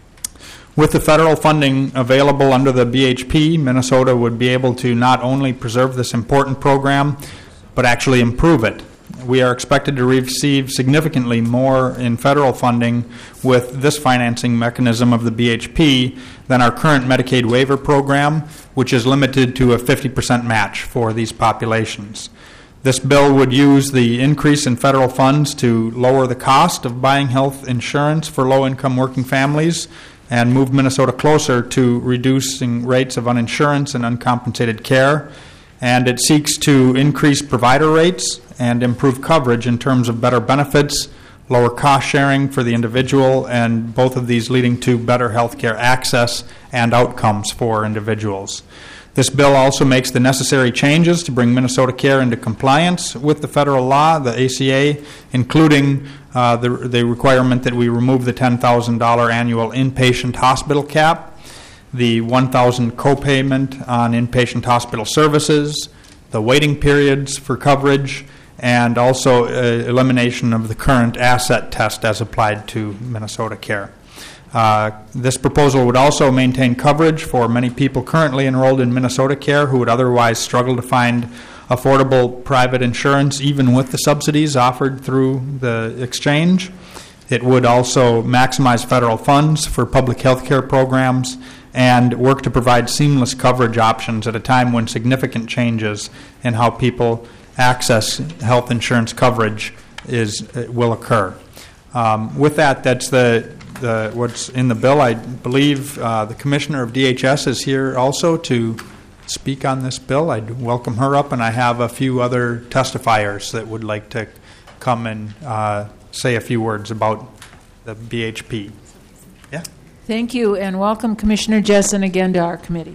S17: With the federal funding available under the B H P, Minnesota would be able to not only preserve this important program, but actually improve it. We are expected to receive significantly more in federal funding with this financing mechanism of the B H P than our current Medicaid waiver program, which is limited to a fifty percent match for these populations. This bill would use the increase in federal funds to lower the cost of buying health insurance for low-income working families and move Minnesota closer to reducing rates of uninsurance and uncompensated care. And it seeks to increase provider rates and improve coverage in terms of better benefits, lower cost sharing for the individual, and both of these leading to better health care access and outcomes for individuals. This bill also makes the necessary changes to bring Minnesota Care into compliance with the federal law, the A C A, including uh, the, the requirement that we remove the ten thousand dollars annual inpatient hospital cap, the one thousand dollars copayment on inpatient hospital services, the waiting periods for coverage, and also uh, elimination of the current asset test as applied to Minnesota Care. Uh, this proposal would also maintain coverage for many people currently enrolled in Minnesota Care who would otherwise struggle to find affordable private insurance, even with the subsidies offered through the exchange. It would also maximize federal funds for public health care programs and work to provide seamless coverage options at a time when significant changes in how people access health insurance coverage is will occur. Um, with that, that's the, the what's in the bill. I believe uh, the Commissioner of D H S is here also to speak on this bill. I'd welcome her up, and I have a few other testifiers that would like to come and uh, say a few words about the B H P. Yeah.
S1: Thank you, and welcome Commissioner Jessen again to our committee.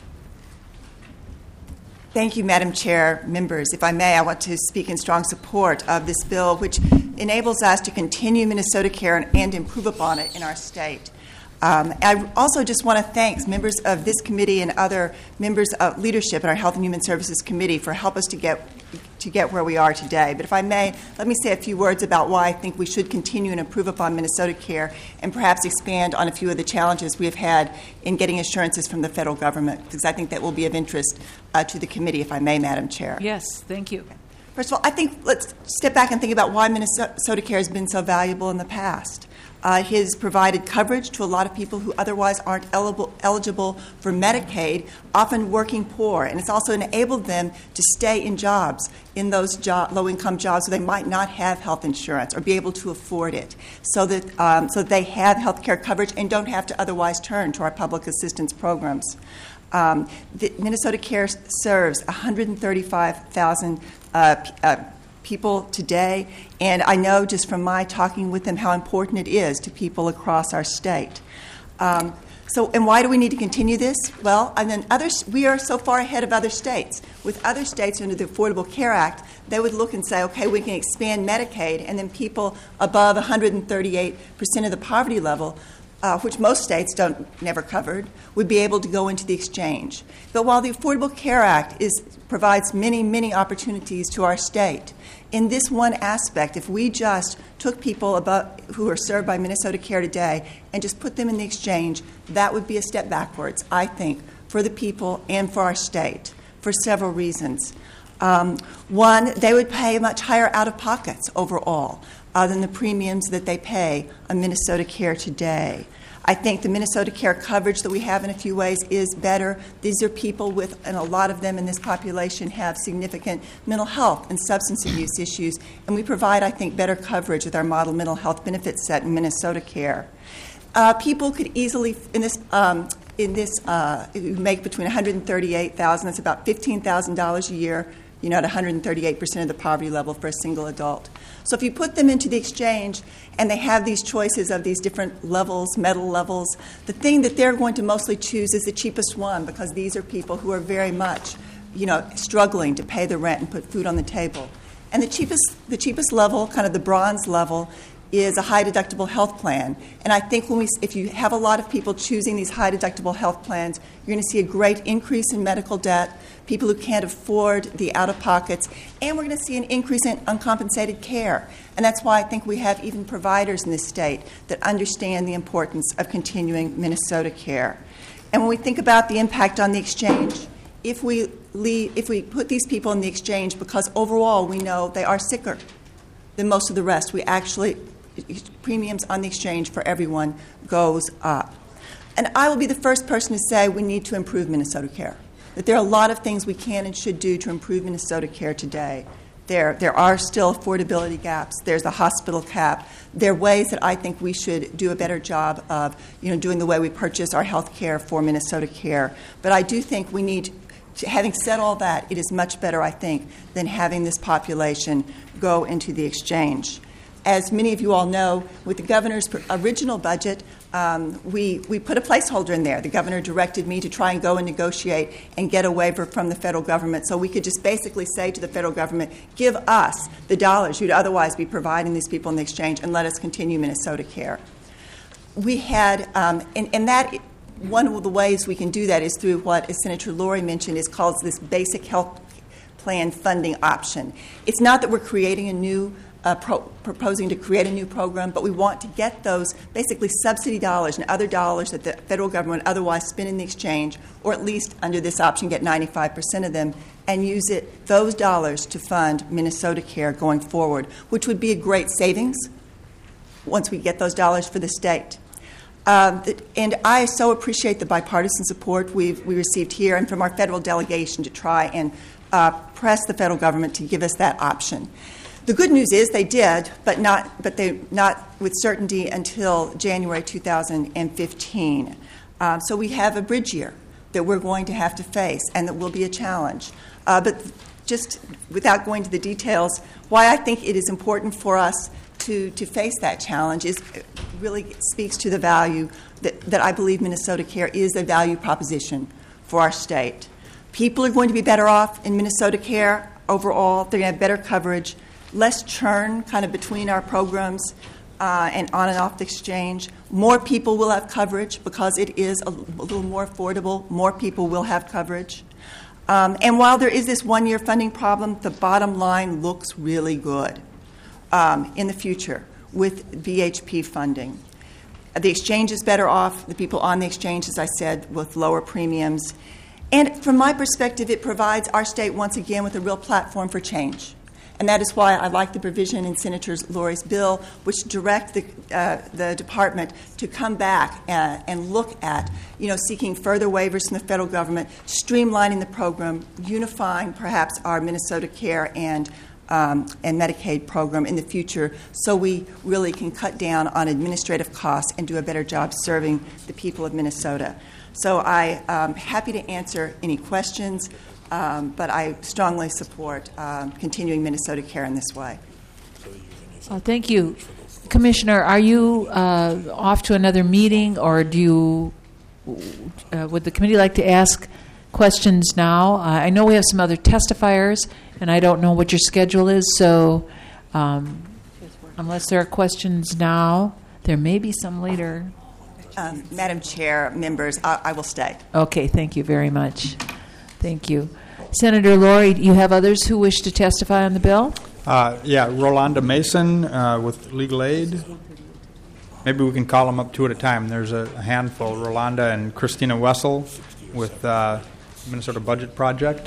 S18: Thank you, Madam Chair, members. If I may, I want to speak in strong support of this bill, which enables us to continue Minnesota Care and, and improve upon it in our state. Um, I also just want to thank members of this committee and other members of leadership in our Health and Human Services Committee for help us to get to get where we are today. But if I may, let me say a few words about why I think we should continue and improve upon Minnesota Care and perhaps expand on a few of the challenges we have had in getting assurances from the federal government, because I think that will be of interest uh, to the committee, if I may, Madam Chair.
S1: Yes, thank you.
S18: First of all, I think let's step back and think about why Minnesota Care has been so valuable in the past. Uh, it has provided coverage to a lot of people who otherwise aren't eligible, eligible for Medicaid, often working poor. And it's also enabled them to stay in jobs, in those job, low-income jobs, so they might not have health insurance or be able to afford it, so that, um, so that they have health care coverage and don't have to otherwise turn to our public assistance programs. Um, the Minnesota Care serves one hundred thirty-five thousand uh, uh, people today, and I know just from my talking with them how important it is to people across our state. Um, so, and why do we need to continue this? Well, and then others, we are so far ahead of other states. With other states under the Affordable Care Act, they would look and say, okay, we can expand Medicaid, and then people above one hundred thirty-eight percent of the poverty level, Uh, which most states don't never covered, would be able to go into the exchange. But while the Affordable Care Act is provides many, many opportunities to our state, in this one aspect, if we just took people above, who are served by Minnesota Care today and just put them in the exchange, that would be a step backwards, I think, for the people and for our state, for several reasons. Um, one, they would pay much higher out-of-pockets overall uh, than the premiums that they pay on Minnesota Care today. I think the Minnesota Care coverage that we have in a few ways is better. These are people with, and a lot of them in this population have significant mental health and substance abuse issues, and we provide, I think, better coverage with our model mental health benefit set in Minnesota Care. Uh, people could easily, in this, um, in this, uh, make between one hundred thirty-eight thousand dollars, that's about fifteen thousand dollars a year, you know, at one hundred thirty-eight percent of the poverty level for a single adult. So if you put them into the exchange and they have these choices of these different levels, metal levels, the thing that they're going to mostly choose is the cheapest one, because these are people who are very much, you know, struggling to pay the rent and put food on the table. And the cheapest, the cheapest level, kind of the bronze level, is a high deductible health plan. And I think when we, if you have a lot of people choosing these high deductible health plans, you're going to see a great increase in medical debt, people who can't afford the out-of-pockets, and we're going to see an increase in uncompensated care. And that's why I think we have even providers in this state that understand the importance of continuing Minnesota Care. And when we think about the impact on the exchange, if we leave, if we put these people in the exchange, because overall we know they are sicker than most of the rest, we actually, premiums on the exchange for everyone goes up. And I will be the first person to say we need to improve Minnesota Care, that there are a lot of things we can and should do to improve Minnesota Care today. There, there are still affordability gaps. There's a hospital cap. There are ways that I think we should do a better job of, you know, doing the way we purchase our health care for Minnesota Care. But I do think we need, to, having said all that, it is much better, I think, than having this population go into the exchange. As many of you all know, with the governor's original budget, um, we, we put a placeholder in there. The governor directed me to try and go and negotiate and get a waiver from the federal government so we could just basically say to the federal government, give us the dollars you'd otherwise be providing these people in the exchange and let us continue Minnesota Care. We had, um, and, and that, one of the ways we can do that is through what, as Senator Lori mentioned, is called this basic health plan funding option. It's not that we're creating a new Uh, pro- proposing to create a new program, but we want to get those basically subsidy dollars and other dollars that the federal government would otherwise spend in the exchange, or at least under this option get ninety-five percent of them, and use it those dollars to fund Minnesota Care going forward, which would be a great savings once we get those dollars for the state. Um, th- and I so appreciate the bipartisan support we've we received here and from our federal delegation to try and uh, press the federal government to give us that option. The good news is they did, but not but they not with certainty until January two thousand fifteen. Um, so we have a bridge year that we're going to have to face, and that will be a challenge. Uh, but just without going to the details, why I think it is important for us to, to face that challenge is really speaks to the value that, that I believe Minnesota Care is a value proposition for our state. People are going to be better off in Minnesota Care overall. They're going to have better coverage, less churn kind of between our programs uh, and on and off the exchange. More people will have coverage because it is a, a little more affordable. More people will have coverage. Um, and while there is this one-year funding problem, the bottom line looks really good um, in the future with V H P funding. The exchange is better off, the people on the exchange, as I said, with lower premiums. And from my perspective, it provides our state once again with a real platform for change. And that is why I like the provision in Senator Lori's bill, which direct the, uh, the department to come back uh, and look at, you know, seeking further waivers from the federal government, streamlining the program, unifying perhaps our Minnesota Care and um, and Medicaid program in the future, so we really can cut down on administrative costs and do a better job serving the people of Minnesota. So I am happy to answer any questions. Um, but I strongly support um, continuing Minnesota Care in this way.
S1: Oh, thank you. Commissioner, are you uh, off to another meeting, or do you, uh, would the committee like to ask questions now? Uh, I know we have some other testifiers, and I don't know what your schedule is, so um, unless there are questions now, there may be some later.
S18: Um, Madam Chair, members, I, I will stay.
S1: Okay, thank you very much. Thank you. Senator Lori, do you have others who wish to testify on the bill?
S17: Uh, yeah, Rolanda Mason uh, with Legal Aid. Maybe we can call them up two at a time. There's a handful, Rolanda and Christina Wessel with uh, Minnesota Budget Project.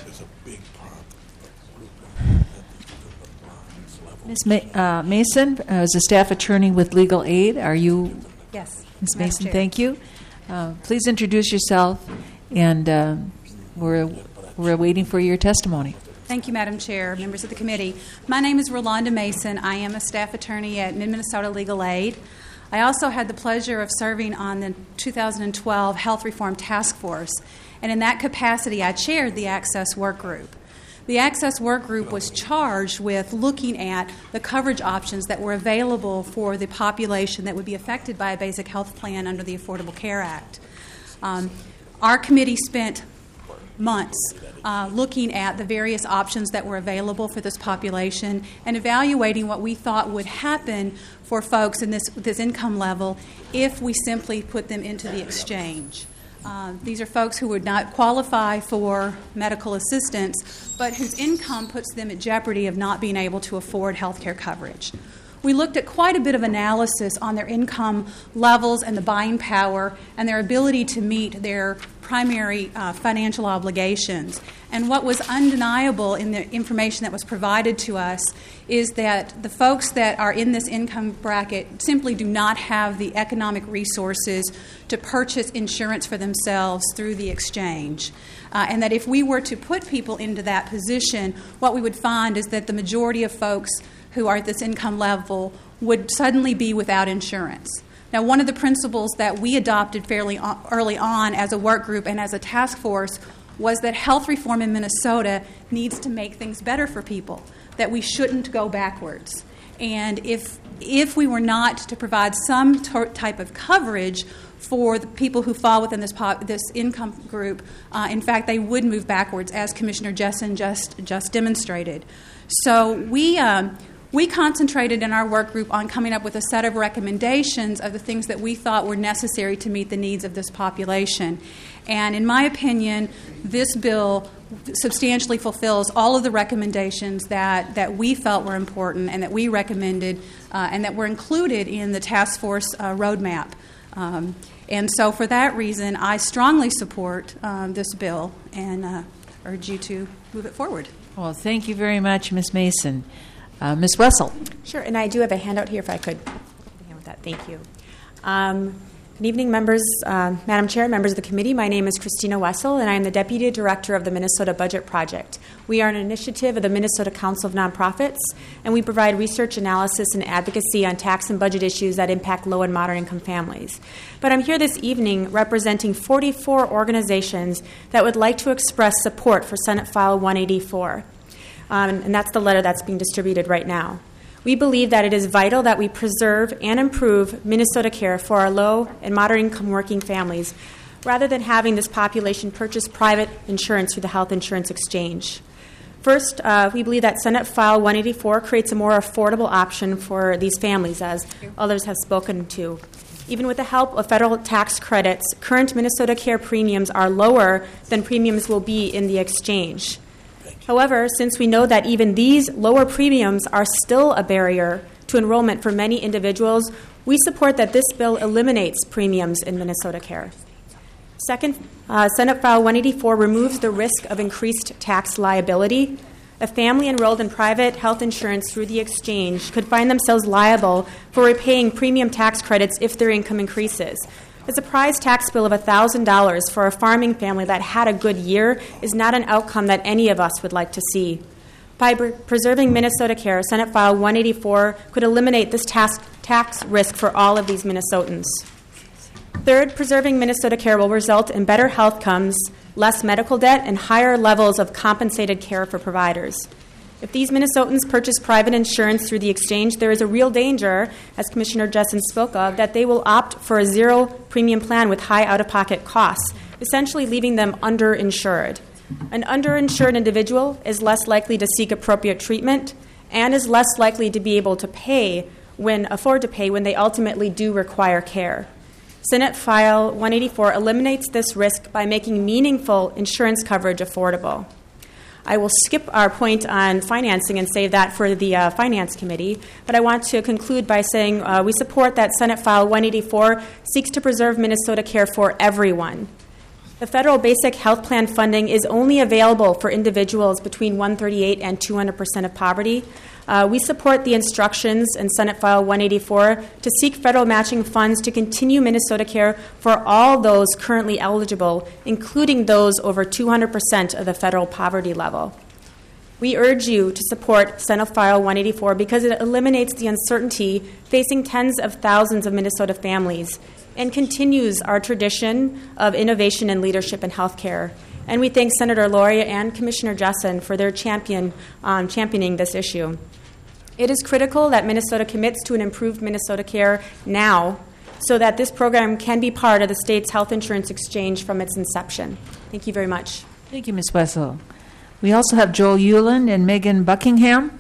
S1: Miz Ma- uh, Mason, uh, as a staff attorney with Legal Aid, are you?
S19: Yes.
S1: Miz
S19: Madam
S1: Mason,
S19: Chair.
S1: thank you. Uh, please introduce yourself, and uh, we're we're waiting for your testimony.
S19: Thank you, Madam Chair, members of the committee. My name is Rolanda Mason. I am a staff attorney at Mid-Minnesota Legal Aid. I also had the pleasure of serving on the two thousand twelve Health Reform Task Force, and in that capacity, I chaired the Access Work Group. The Access Work Group was charged with looking at the coverage options that were available for the population that would be affected by a basic health plan under the Affordable Care Act. Um, our committee spent months uh, looking at the various options that were available for this population and evaluating what we thought would happen for folks in this, this income level if we simply put them into the exchange. Uh, these are folks who would not qualify for medical assistance, but whose income puts them at jeopardy of not being able to afford health care coverage. We looked at quite a bit of analysis on their income levels and the buying power and their ability to meet their primary uh, financial obligations. And what was undeniable in the information that was provided to us is that the folks that are in this income bracket simply do not have the economic resources to purchase insurance for themselves through the exchange. Uh, and that if we were to put people into that position, what we would find is that the majority of folks who are at this income level would suddenly be without insurance. Now, one of the principles that we adopted fairly early on as a work group and as a task force was that health reform in Minnesota needs to make things better for people, that we shouldn't go backwards. And if if we were not to provide some t- type of coverage for the people who fall within this pop, this income group, uh, in fact, they would move backwards, as Commissioner Jessen just just demonstrated. So we. Um, We concentrated in our work group on coming up with a set of recommendations of the things that we thought were necessary to meet the needs of this population. And in my opinion, this bill substantially fulfills all of the recommendations that, that we felt were important and that we recommended uh, and that were included in the task force uh, roadmap. Um, and so for that reason, I strongly support um, this bill and uh, urge you to move it forward.
S1: Well, thank you very much, Miz Mason. Uh, Miz Wessel.
S20: Sure, and I do have a handout here if I could. Thank you. Um, Good evening, members, uh, Madam Chair, members of the committee. My name is Christina Wessel, and I am the Deputy Director of the Minnesota Budget Project. We are an initiative of the Minnesota Council of Nonprofits, and we provide research, analysis, and advocacy on tax and budget issues that impact low and moderate-income families. But I'm here this evening representing forty-four organizations that would like to express support for Senate File one eighty-four, um, and that's the letter that's being distributed right now. We believe that it is vital that we preserve and improve Minnesota Care for our low and moderate-income working families, rather than having this population purchase private insurance through the health insurance exchange. First, uh, we believe that Senate File one eighty-four creates a more affordable option for these families, as others have spoken to. Even with the help of federal tax credits, current Minnesota Care premiums are lower than premiums will be in the exchange. However, since we know that even these lower premiums are still a barrier to enrollment for many individuals, we support that this bill eliminates premiums in Minnesota Care. Second, uh, Senate File one eighty-four removes the risk of increased tax liability. A family enrolled in private health insurance through the exchange could find themselves liable for repaying premium tax credits if their income increases. A surprise tax bill of one thousand dollars for a farming family that had a good year is not an outcome that any of us would like to see. By pre- preserving Minnesota Care, Senate File one eighty-four could eliminate this tax, tax risk for all of these Minnesotans. Third, preserving Minnesota Care will result in better health outcomes, less medical debt, and higher levels of compensated care for providers. If these Minnesotans purchase private insurance through the exchange, there is a real danger, as Commissioner Jessen spoke of, that they will opt for a zero premium plan with high out-of-pocket costs, essentially leaving them underinsured. An underinsured individual is less likely to seek appropriate treatment and is less likely to be able to pay when afford to pay when they ultimately do require care. Senate File one eighty-four eliminates this risk by making meaningful insurance coverage affordable. I will skip our point on financing and save that for the uh, Finance Committee, but I want to conclude by saying uh, we support that Senate File one eighty-four seeks to preserve Minnesota Care for everyone. The federal basic health plan funding is only available for individuals between one hundred thirty-eight and two hundred percent of poverty. Uh, we support the instructions in Senate File one eighty-four to seek federal matching funds to continue Minnesota Care for all those currently eligible, including those over two hundred percent of the federal poverty level. We urge you to support Senate File one eighty-four because it eliminates the uncertainty facing tens of thousands of Minnesota families and continues our tradition of innovation and leadership in health care. And we thank Senator Lauria and Commissioner Jessen for their champion um, championing this issue. It is critical that Minnesota commits to an improved Minnesota Care now so that this program can be part of the state's health insurance exchange from its inception. Thank you very much.
S1: Thank you, Miz Wessel. We also have Joel Hewland and Megan Buckingham.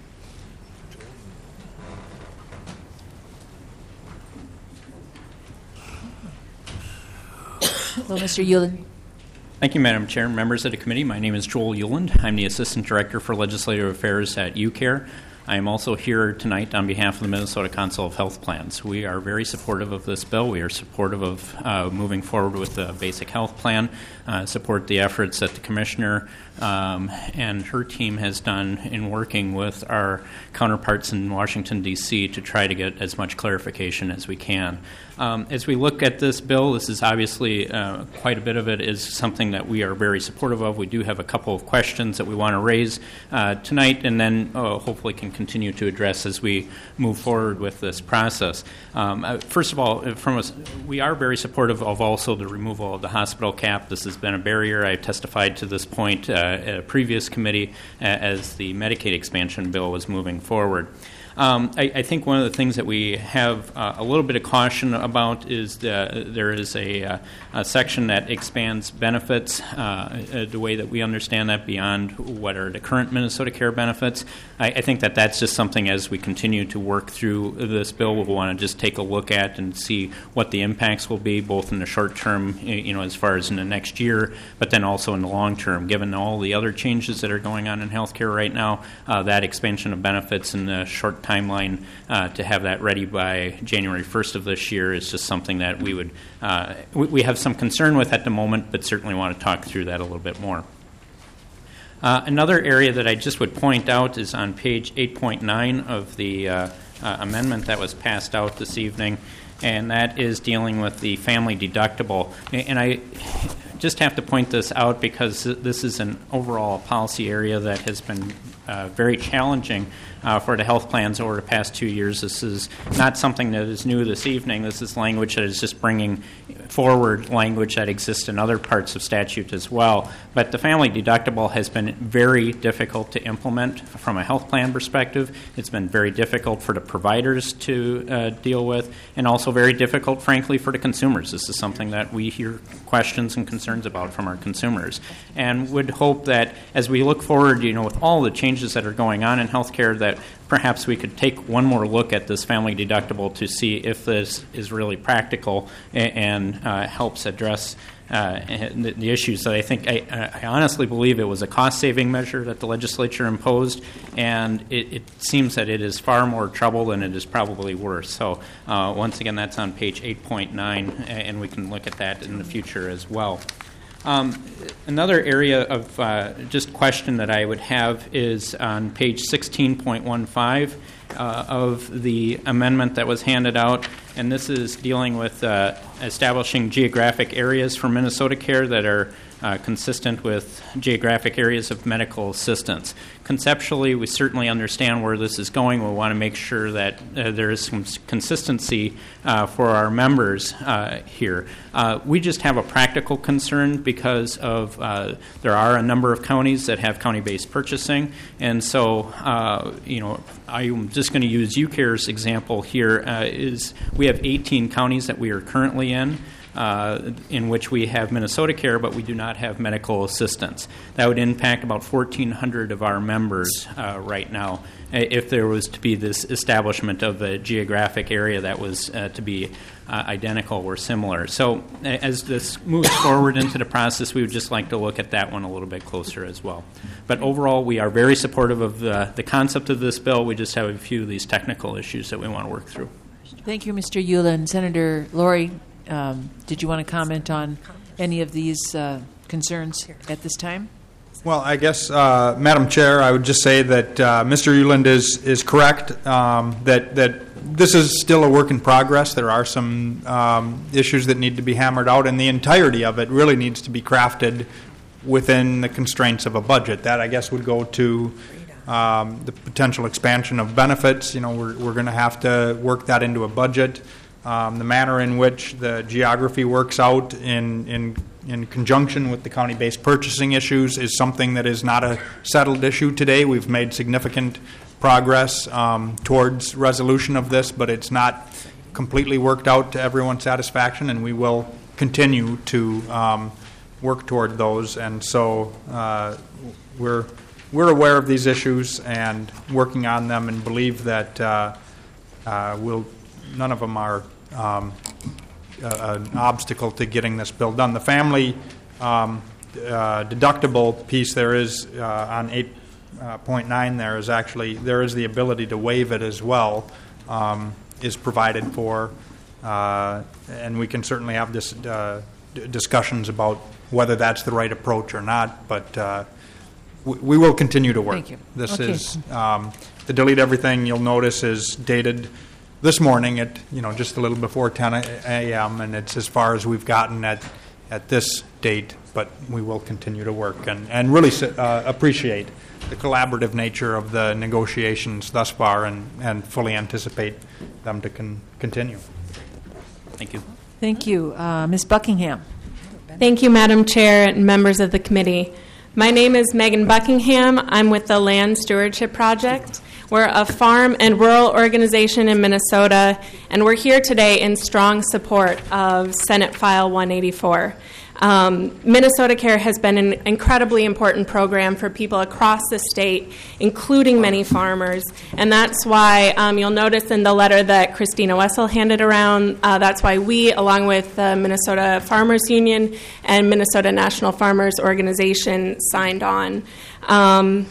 S1: Hello, Mister Hewland.
S21: Thank you, Madam Chair. Members of the committee, my name is Joel Hewland. I'm the Assistant Director for Legislative Affairs at U CARE. I am also here tonight on behalf of the Minnesota Council of Health Plans. We are very supportive of this bill. We are supportive of uh, moving forward with the basic health plan, uh, support the efforts that the Commissioner um, and her team has done in working with our counterparts in Washington, D C to try to get as much clarification as we can. Um, as we look at this bill, this is obviously uh, quite a bit of it is something that we are very supportive of. We do have a couple of questions that we want to raise uh, tonight and then uh, hopefully can continue to address as we move forward with this process. Um, uh, first of all, from us, we are very supportive of also the removal of the hospital cap. This has been a barrier. I testified to this point uh, at a previous committee uh, as the Medicaid expansion bill was moving forward. Um, I, I think one of the things that we have uh, a little bit of caution about is the, there is a, uh, a section that expands benefits, uh, the way that we understand that beyond what are the current Minnesota Care benefits. I, I think that that's just something as we continue to work through this bill, we'll want to just take a look at and see what the impacts will be, both in the short term, you know, as far as in the next year, but then also in the long term. Given all the other changes that are going on in healthcare right now, uh, that expansion of benefits in the short timeline uh, to have that ready by January first of this year is just something that we would uh, we, we have some concern with at the moment, but certainly want to talk through that a little bit more. Uh, another area that I just would point out is on page eight point nine of the uh, uh, amendment that was passed out this evening, and that is dealing with the family deductible. And I just have to point this out because this is an overall policy area that has been uh, very challenging uh, for the health plans over the past two years. This is not something that is new this evening. This is language that is just bringing forward language that exists in other parts of statute as well. But the family deductible has been very difficult to implement from a health plan perspective. It's been very difficult for the providers to uh, deal with, and also very difficult, frankly, for the consumers. This is something that we hear questions and concerns about from our consumers, and would hope that as we look forward, you know, with all the changes that are going on in healthcare, that perhaps we could take one more look at this family deductible to see if this is really practical and, and uh, helps address uh, the, the issues that I think, I, I honestly believe it was a cost-saving measure that the legislature imposed, and it, it seems that it is far more trouble than it is probably worth. So uh, once again, that's on page eight point nine, and we can look at that in the future as well. Um, another area of uh, just question that I would have is on page sixteen point one five uh, of the amendment that was handed out, and this is dealing with uh, establishing geographic areas for Minnesota Care that are uh, consistent with geographic areas of medical assistance. Conceptually, we certainly understand where this is going. We want to make sure that uh, there is some consistency uh, for our members uh, here. Uh, we just have a practical concern because of uh, there are a number of counties that have county-based purchasing, and so uh, you know I'm just going to use UCare's example here. Uh, is we have eighteen counties that we are currently in. Uh, in which we have Minnesota Care, but we do not have medical assistance. That would impact about fourteen hundred of our members uh, right now if there was to be this establishment of a geographic area that was uh, to be uh, identical or similar. So as this moves forward into the process, we would just like to look at that one a little bit closer as well. But overall, we are very supportive of the, the concept of this bill. We just have a few of these technical issues that we want to work through.
S1: Thank you, Mister Uland. Senator Lori, Um, did you want to comment on any of these uh, concerns at this time?
S17: Well, I guess, uh, Madam Chair, I would just say that uh, Mister Uland is is correct, um, that, that this is still a work in progress. There are some um, issues that need to be hammered out, and the entirety of it really needs to be crafted within the constraints of a budget. That, I guess, would go to um, the potential expansion of benefits. You know, we're, we're going to have to work that into a budget. Um, the manner in which the geography works out in, in in conjunction with the county-based purchasing issues is something that is not a settled issue today. We've made significant progress um, towards resolution of this, but it's not completely worked out to everyone's satisfaction, and we will continue to um, work toward those. And so uh, we're we're aware of these issues and working on them, and believe that uh, uh, we'll. None of them are um, uh, an obstacle to getting this bill done. The family um, uh, deductible piece there is uh, on eight point nine there is actually, there is the ability to waive it as well, um, is provided for, uh, and we can certainly have this uh, d- discussions about whether that's the right approach or not, but uh, w- we will continue to work.
S1: Thank you.
S17: This
S1: Okay.
S17: is, um, the delete everything you'll notice is dated this morning at, you know, just a little before ten a.m., and it's as far as we've gotten at at this date, but we will continue to work and, and really uh, appreciate the collaborative nature of the negotiations thus far, and, and fully anticipate them to con- continue.
S21: Thank you.
S1: Thank you. Uh, Miz Buckingham.
S16: Thank you, Madam Chair and members of the committee. My name is Megan Buckingham. I'm with the Land Stewardship Project. We're a farm and rural organization in Minnesota, and we're here today in strong support of Senate File one eighty-four. Um, Minnesota Care has been an incredibly important program for people across the state, including many farmers, and that's why um, you'll notice in the letter that Christina Wessel handed around, uh, that's why we, along with the Minnesota Farmers Union and Minnesota National Farmers Organization, signed on. Um,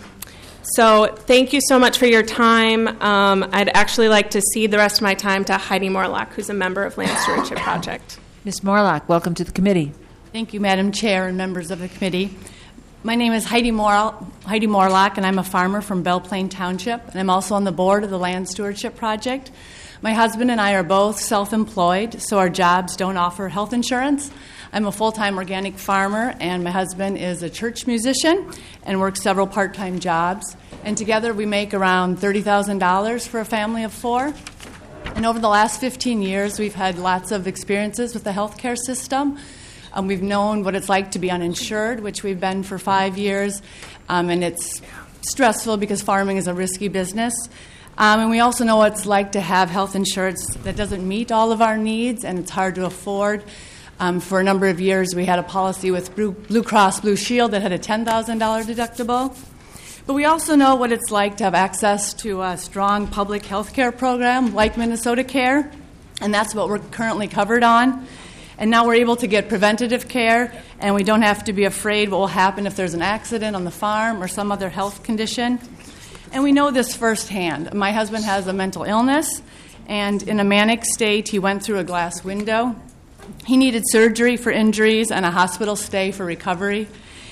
S16: So thank you so much for your time. Um, I'd actually like to cede the rest of my time to Heidi Morlock, who's a member of Land Stewardship Project.
S1: Miz Morlock, welcome to the committee.
S3: Thank you, Madam Chair and members of the committee. My name is Heidi, Mor- Heidi Morlock, and I'm a farmer from Belle Plaine Township, and I'm also on the board of the Land Stewardship Project. My husband and I are both self-employed, so our jobs don't offer health insurance. I'm a full-time organic farmer, and my husband is a church musician and works several part-time jobs. And together we make around thirty thousand dollars for a family of four. And over the last fifteen years, we've had lots of experiences with the healthcare system. Um, we've known what it's like to be uninsured, which we've been for five years, um, and it's stressful because farming is a risky business. Um, and we also know what it's like to have health insurance that doesn't meet all of our needs, and it's hard to afford. Um, for a number of years, we had a policy with Blue, Blue Cross Blue Shield that had a ten thousand dollars deductible. But we also know what it's like to have access to a strong public health care program like Minnesota Care, and that's what we're currently covered on. And now we're able to get preventative care, and we don't have to be afraid what will happen if there's an accident on the farm or some other health condition. And we know this firsthand. My husband has a mental illness, and in a manic state, he went through a glass window. He needed surgery for injuries and a hospital stay for recovery.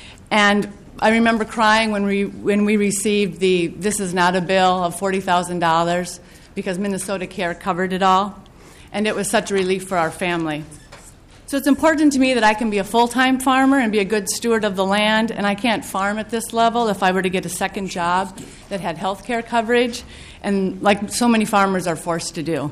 S3: And I remember crying when we when we received the "This is not a bill" of forty thousand dollars because Minnesota Care covered it all. And it was such a relief for our family. So it's important to me that I can be a full-time farmer and be a good steward of the land, and I can't farm at this level if I were to get a second job that had health care coverage, and like so many farmers are forced to do.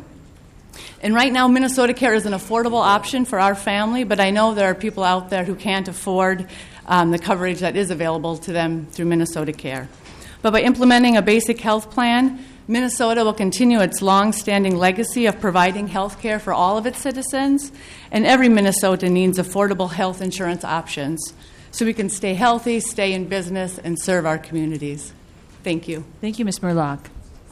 S3: And right now, Minnesota Care is an affordable option for our family, but I know there are people out there who can't afford um, the coverage that is available to them through Minnesota Care. But by implementing a basic health plan, Minnesota will continue its long-standing legacy of providing health care for all of its citizens, and every Minnesotan needs affordable health insurance options so we can stay healthy, stay in business, and serve our communities. Thank you.
S1: Thank you, Miz Morlock.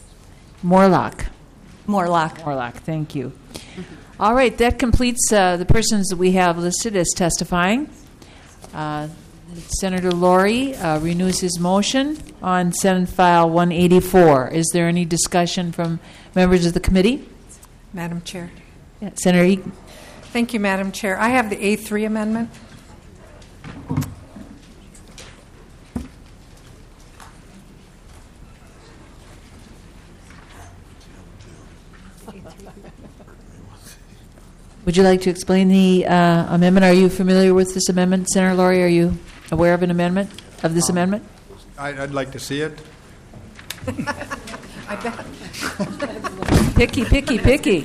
S1: Morlock.
S3: Morlock.
S1: Morlock, thank you. All right, that completes uh, the persons that we have listed as testifying. Uh, Senator Laurie uh, renews his motion on Senate File one eighty-four. Is there any discussion from members of the committee?
S22: Madam Chair.
S1: Yeah, Senator Eaton.
S22: Thank you, Madam Chair. I have the A three amendment.
S1: Would you like to explain the uh, amendment? Are you familiar with this amendment, Senator Laurie? Are you aware of an amendment, of this um, amendment?
S17: I'd, I'd like to see it.
S22: I bet.
S1: Picky, picky, picky.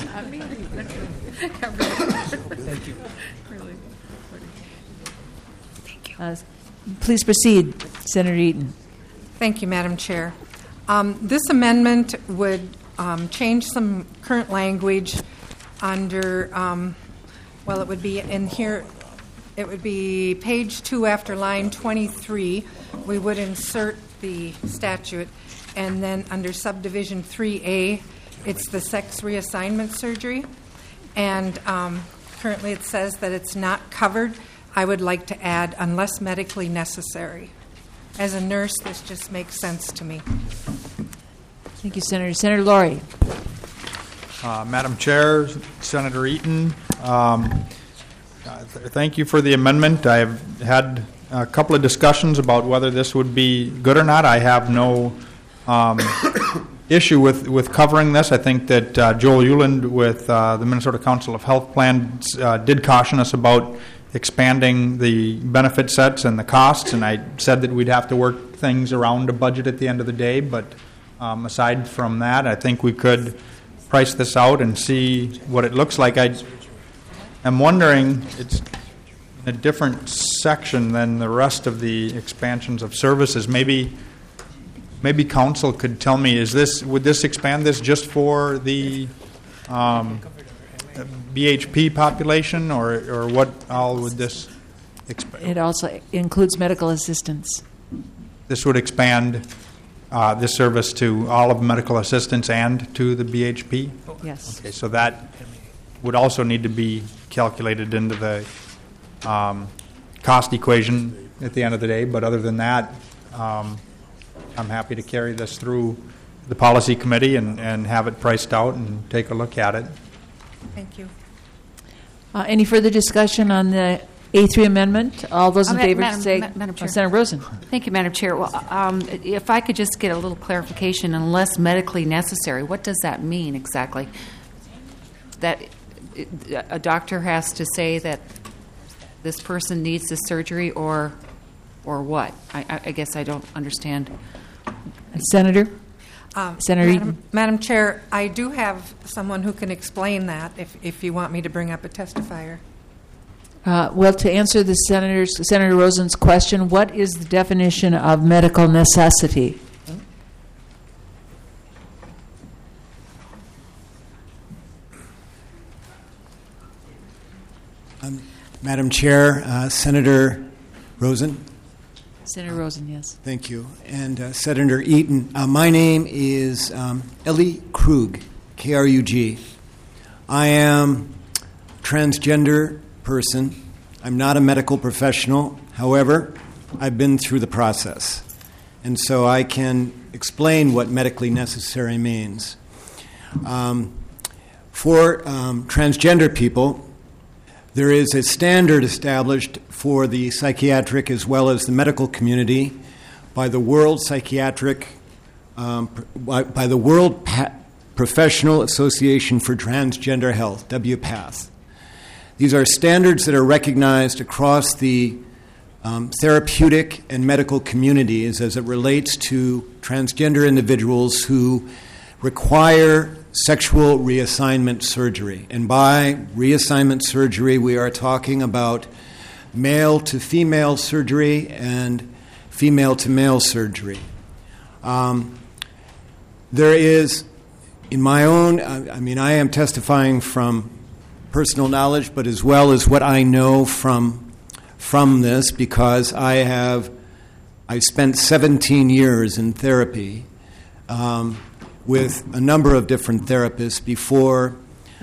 S22: Thank you.
S1: Uh, please proceed, Senator Eaton.
S22: Thank you, Madam Chair. Um, this amendment would um, change some current language under, um, well, it would be in here, it would be page two after line twenty-three. We would insert the statute, and then under subdivision three A, it's the sex reassignment surgery. And um, currently it says that it's not covered. I would like to add, unless medically necessary. As a nurse, this just makes sense to me.
S1: Thank you, Senator. Senator Laurie.
S17: Uh, Madam Chair, Senator Eaton, um, uh, th- thank you for the amendment. I've had a couple of discussions about whether this would be good or not. I have no um, issue with, with covering this. I think that uh, Joel Euland with uh, the Minnesota Council of Health Plans uh, did caution us about expanding the benefit sets and the costs, and I said that we'd have to work things around a budget at the end of the day. But um, aside from that, I think we could price this out and see what it looks like. I am wondering, it's in a different section than the rest of the expansions of services. Maybe, maybe council could tell me: is this would this expand this just for the um, B H P population, or or what all would this expand?
S1: It also includes medical assistance.
S17: This would expand Uh, this service to all of medical assistance and to the B H P?
S1: Yes.
S17: Okay, so that would also need to be calculated into the um, cost equation at the end of the day. But other than that, um, I'm happy to carry this through the policy committee and, and have it priced out and take a look at it.
S22: Thank you.
S1: Uh, any further discussion on the A three amendment. All those in
S4: Uh, Ma-
S1: favor
S4: Madam-
S1: say...
S4: Ma- Madam Chair.
S1: Oh, Senator Rosen.
S4: Thank you, Madam Chair. Well, um, if I could just get a little clarification, unless medically necessary, what does that mean exactly? That it- a doctor has to say that this person needs the surgery, or or what? I, I- I guess I don't understand.
S1: Senator?
S22: Um,
S1: Senator
S22: Madam,
S1: Eaton.
S22: Madam Chair, I do have someone who can explain that if, if you want me to bring up a testifier.
S1: Uh, well, to answer the senator's, Senator Rosen's question, what is the definition of medical necessity?
S7: Um, Madam Chair, uh, Senator Rosen.
S1: Senator Rosen, yes.
S7: Thank you. And uh, Senator Eaton, uh, my name is um, Ellie Krug, K R U G. I am a transgender person. I'm not a medical professional. However, I've been through the process. And so I can explain what medically necessary means. Um, for um, transgender people, there is a standard established for the psychiatric as well as the medical community by the World Psychiatric, um, by, by the World pa- Professional Association for Transgender Health, W PATH. These are standards that are recognized across the um, therapeutic and medical communities as it relates to transgender individuals who require sexual reassignment surgery. And by reassignment surgery, we are talking about male to female surgery and female to male surgery. Um, there is, in my own, I, I mean, I am testifying from personal knowledge, but as well as what I know from from this, because I have, I spent seventeen years in therapy um, with a number of different therapists before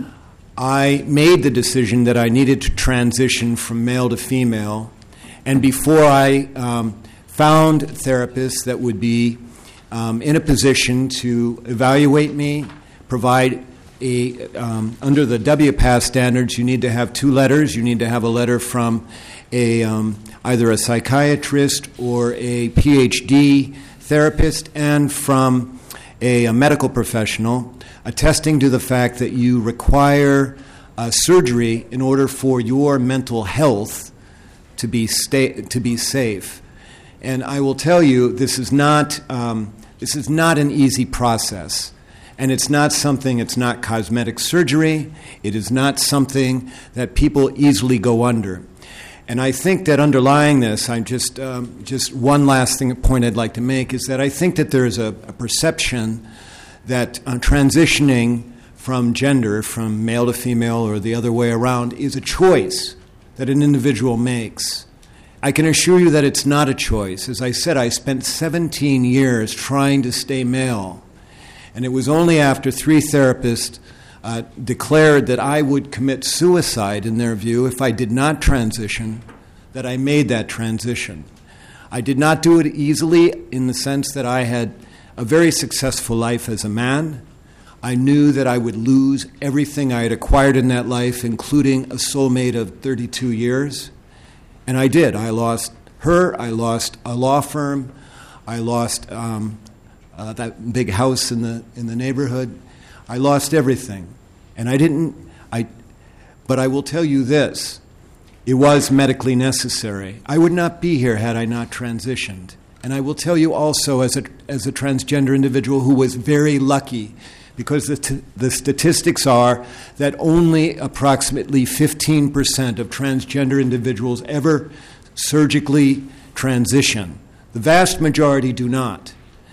S7: I made the decision that I needed to transition from male to female, and before I um, found therapists that would be um, in a position to evaluate me, provide a, um, under the W PATH standards, you need to have two letters. You need to have a letter from a um, either a psychiatrist or a P H D therapist, and from a, a medical professional attesting to the fact that you require uh, surgery in order for your mental health to be sta- to be safe. And I will tell you, this is not um, this is not an easy process. And it's not something, it's not cosmetic surgery. It is not something that people easily go under. And I think that underlying this, I just, um, just one last thing, point I'd like to make is that I think that there is a, a perception that uh, transitioning from gender, from male to female or the other way around, is a choice that an individual makes. I can assure you that it's not a choice. As I said, I spent seventeen years trying to stay male. And it was only after three therapists uh, declared that I would commit suicide, in their view, if I did not transition, that I made that transition. I did not do it easily in the sense that I had a very successful life as a man. I knew that I would lose everything I had acquired in that life, including a soulmate of thirty-two years. And I did. I lost her. I lost a law firm. I lost Um, Uh, that big house in the in the neighborhood. I lost everything, and I didn't. I, but I will tell you this: it was medically necessary. I would not be here had I not transitioned. And I will tell you also, as a as a transgender individual who was very lucky, because the t- the statistics are that only approximately fifteen percent of transgender individuals ever surgically transition. The vast majority do not.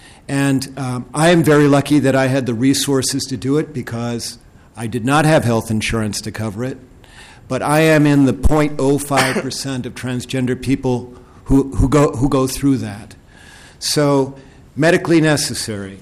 S7: And um, I am very lucky that I had the resources to do it, because I did not have health insurance to cover it. But I am in the zero point zero five percent of transgender people who, who, go, who go through that. So, medically necessary.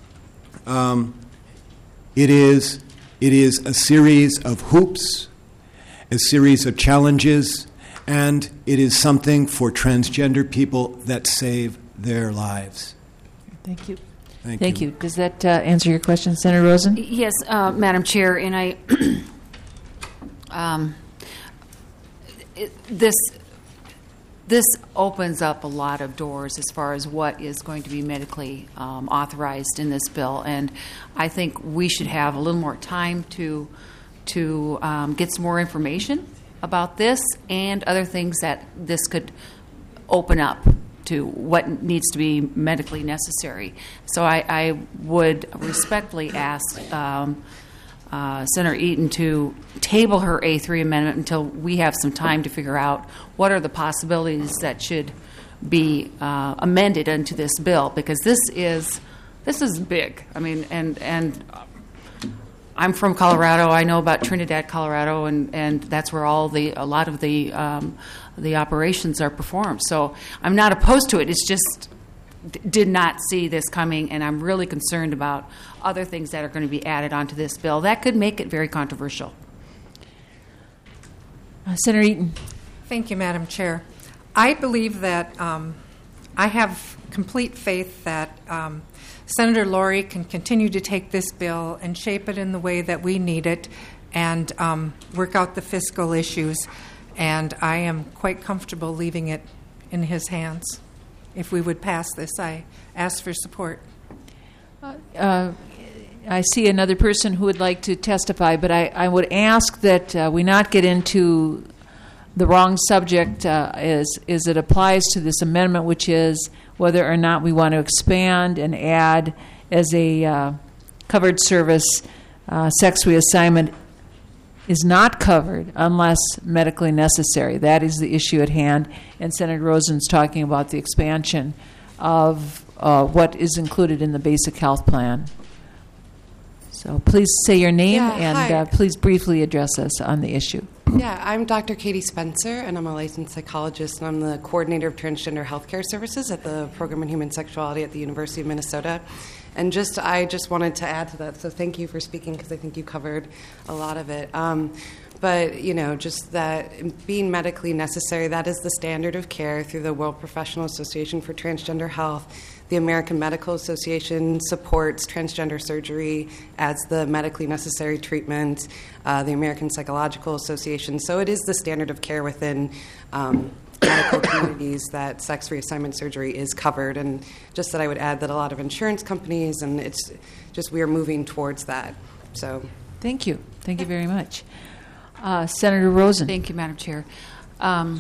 S7: Um, it is, it is a series of hoops, a series of challenges, and it is something for transgender people that save their lives.
S1: Thank you.
S7: Thank,
S1: Thank
S7: you.
S1: you. Does that uh, answer your question, Senator Rosen?
S4: Yes, uh, Madam Chair, and I, um, it, this this opens up a lot of doors as far as what is going to be medically um, authorized in this bill, and I think we should have a little more time to to um, get some more information about this and other things that this could open up to what needs to be medically necessary. So I, I would respectfully ask um, uh, Senator Eaton to table her A three amendment until we have some time to figure out what are the possibilities that should be uh, amended into this bill, because this is this is big. I mean, and and I'm from Colorado. I know about Trinidad, Colorado, and, and that's where all the a lot of the um, the operations are performed. So I'm not opposed to it. It's just d- did not see this coming, and I'm really concerned about other things that are going to be added onto this bill that could make it very controversial.
S1: Uh, Senator Eaton.
S22: Thank you, Madam Chair. I believe that um, I have complete faith that um, Senator Lori can continue to take this bill and shape it in the way that we need it and um, work out the fiscal issues. And I am quite comfortable leaving it in his hands. If we would pass this, I ask for support.
S1: Uh, I see another person who would like to testify, but I, I would ask that uh, we not get into the wrong subject uh, as, as it applies to this amendment, which is whether or not we want to expand and add as a uh, covered service uh, sex reassignment is not covered unless medically necessary. That is the issue at hand, and Senator Rosen's talking about the expansion of uh, what is included in the basic health plan. So please say your name
S6: Yeah,
S1: and
S6: hi.
S1: uh, please briefly address us on the issue.
S6: Yeah, I'm Doctor Katie Spencer, and I'm a licensed psychologist, and I'm the coordinator of transgender healthcare services at the Program in Human Sexuality at the University of Minnesota. And just, I just wanted to add to that, so thank you for speaking, because I think you covered a lot of it. Um, but, you know, just that being medically necessary, that is the standard of care through the World Professional Association for Transgender Health. The American Medical Association supports transgender surgery as the medically necessary treatment. Uh, the American Psychological Association. So it is the standard of care within um, medical communities that sex reassignment surgery is covered. And just that I would add that a lot of insurance companies, and it's just we are moving towards that. So,
S1: thank you. Thank you very much. Uh, Senator Rosen.
S4: Thank you, Madam Chair. Um,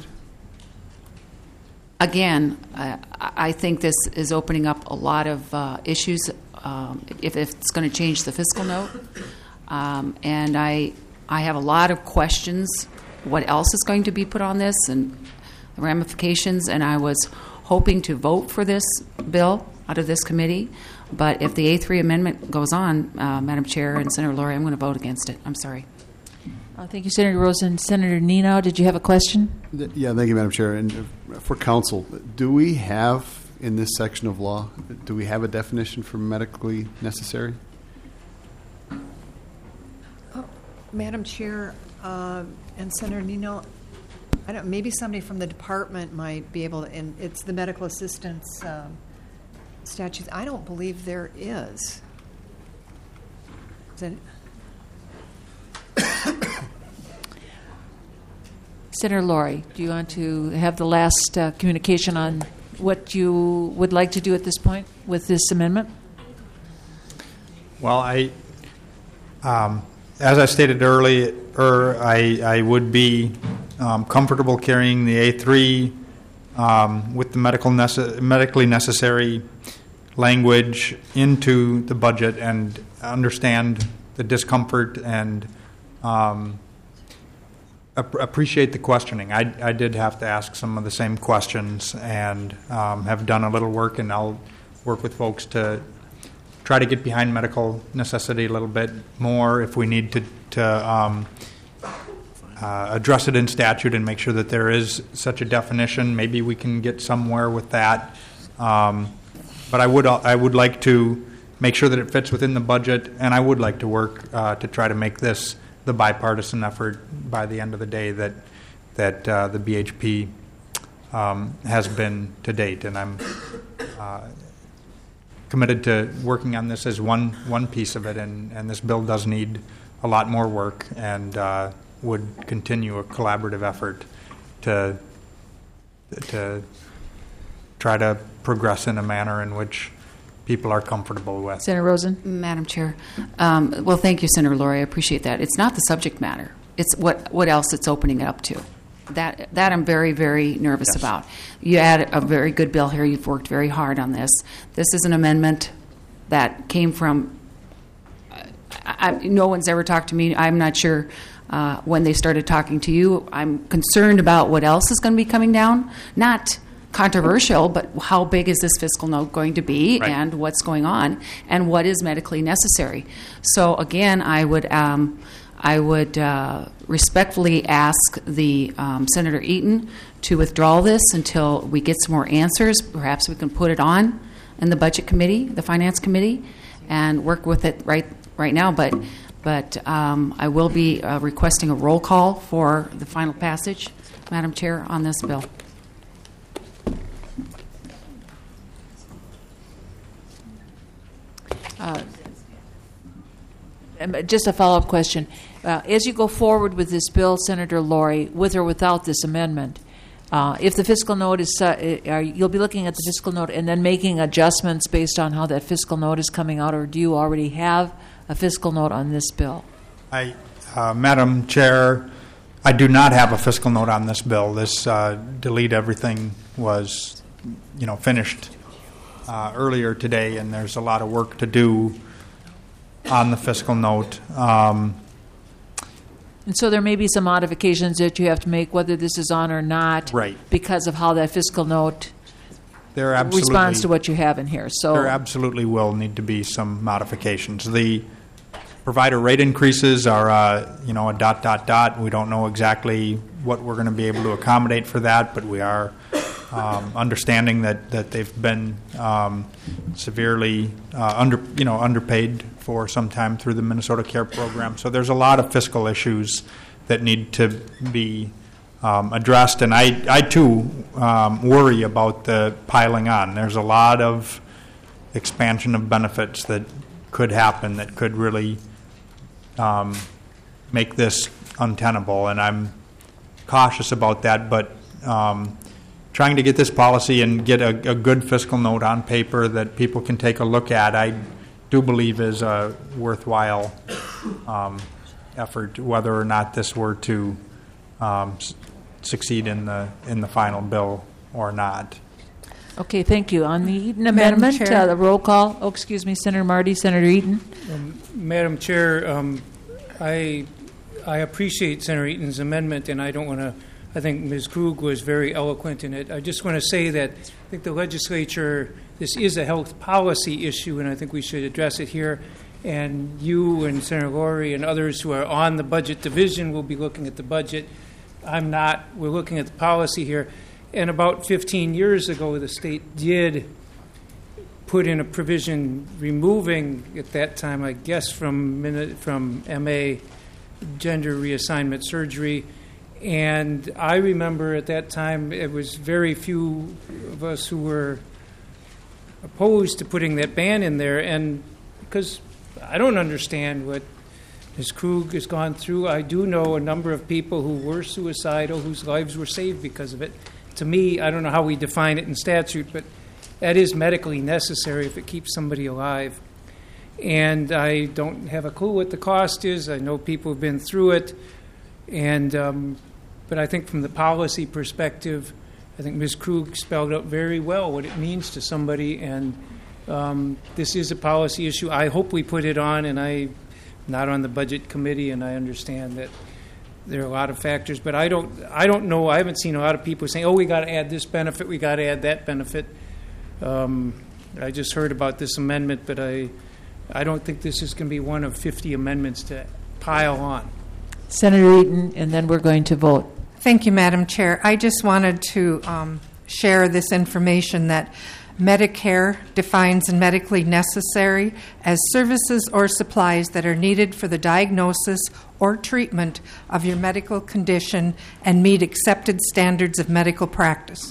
S4: Again, I, I think this is opening up a lot of uh, issues um, if, if it's going to change the fiscal note. Um, and I, I have a lot of questions what else is going to be put on this and the ramifications. And I was hoping to vote for this bill out of this committee. But if the A three amendment goes on, uh, Madam Chair and Senator Lori, I'm going to vote against it. I'm sorry.
S1: Uh, thank you, Senator Rosen. Senator Nino, did you have a question?
S15: Yeah, thank you, Madam Chair. And uh, for council, do we have in this section of law, do we have a definition for medically necessary?
S9: Oh, Madam Chair uh, and Senator Nino, I don't. Maybe somebody from the department might be able to. And it's the medical assistance um, statutes. I don't believe there is. Is that?
S1: Senator Lori, do you want to have the last uh, communication on what you would like to do at this point with this amendment?
S17: Well, I, um, as I stated earlier, I, I would be um, comfortable carrying the A three um, with the medical nece- medically necessary language into the budget and understand the discomfort and um, ap- appreciate the questioning. I, I did have to ask some of the same questions and um, have done a little work, and I'll work with folks to try to get behind medical necessity a little bit more if we need to, to um, uh, address it in statute and make sure that there is such a definition. Maybe we can get somewhere with that. Um, but I would I would like to make sure that it fits within the budget, and I would like to work uh, to try to make this the bipartisan effort by the end of the day that that uh, the B H P um, has been to date. And I'm uh, committed to working on this as one one piece of it, and, and this bill does need a lot more work and uh, would continue a collaborative effort to to try to progress in a manner in which people are comfortable with.
S1: Senator Rosen?
S4: Madam Chair. Um, well, thank you, Senator Laurie. I appreciate that. It's not the subject matter. It's what, what else it's opening it up to. That that I'm very, very nervous
S17: Yes.
S4: about. You had a very good bill here. You've worked very hard on this. This is an amendment that came from, I, I, no one's ever talked to me. I'm not sure uh, when they started talking to you. I'm concerned about what else is going to be coming down. Not controversial, but how big is this fiscal note going to be,
S17: Right.
S4: and what's going on, and what is medically necessary. So again, I would um, I would uh, respectfully ask the um, Senator Eaton to withdraw this until we get some more answers. Perhaps we can put it on in the Budget Committee, the Finance Committee, and work with it right right now. But but um, I will be uh, requesting a roll call for the final passage, Madam Chair, on this bill.
S1: Uh, um, just a follow-up question. Uh, as you go forward with this bill, Senator Laurie, with or without this amendment, uh, if the fiscal note is, uh, are, you'll be looking at the fiscal note and then making adjustments based on how that fiscal note is coming out, or do you already have a fiscal note on this bill?
S17: I, uh, Madam Chair, I do not have a fiscal note on this bill. This uh, delete everything was, you know, finished uh, earlier today, and there's a lot of work to do on the fiscal note. Um,
S1: And so there may be some modifications that you have to make, whether this is on or not,
S17: Right.
S1: because of how that fiscal note
S17: there absolutely
S1: responds to what you have in here. So
S17: there absolutely will need to be some modifications. The provider rate increases are, uh, you know, a dot, dot, dot. We don't know exactly what we're going to be able to accommodate for that, but we are um, understanding that, that they've been um, severely uh, under, you know, underpaid for some time through the Minnesota Care Program. So there's a lot of fiscal issues that need to be um, addressed, and I, I too um, worry about the piling on. There's a lot of expansion of benefits that could happen that could really um, make this untenable, and I'm cautious about that, but um, trying to get this policy and get a, a good fiscal note on paper that people can take a look at, I do believe is a worthwhile um, effort, whether or not this were to um, s- succeed in the in the final bill or not.
S1: Okay, thank you. On the Eaton
S22: Madam
S1: amendment,
S22: Chair.
S1: uh, the roll call. Oh, excuse me, Senator Marty, Senator Eaton.
S2: Um, Madam Chair, um, I I appreciate Senator Eaton's amendment, and I don't want to. I think Miz Krug was very eloquent in it. I just want to say that I think the legislature. This is a health policy issue, and I think we should address it here. And you and Senator Laurie and others who are on the budget division will be looking at the budget. I'm not. We're looking at the policy here. And about fifteen years ago, the state did put in a provision removing, at that time, I guess, from minute, from M A, gender reassignment surgery. And I remember at that time, it was very few of us who were opposed to putting that ban in there, and because I don't understand what Miz Krug has gone through. I do know a number of people who were suicidal, whose lives were saved because of it. To me, I don't know how we define it in statute, but that is medically necessary if it keeps somebody alive. And I don't have a clue what the cost is. I know people have been through it, and um, but I think from the policy perspective, I think Miz Krug spelled out very well what it means to somebody, and um, this is a policy issue. I hope we put it on, and I'm not on the budget committee, and I understand that there are a lot of factors, but I don't, I don't know. I haven't seen a lot of people saying, "Oh, we got to add this benefit, we got to add that benefit." Um, I just heard about this amendment, but I, I don't think this is going to be one of fifty amendments to pile on.
S1: Senator Eaton, and then we're going to vote.
S22: Thank you, Madam Chair. I just wanted to um, share this information that Medicare defines medically necessary as services or supplies that are needed for the diagnosis or treatment of your medical condition and meet accepted standards of medical practice.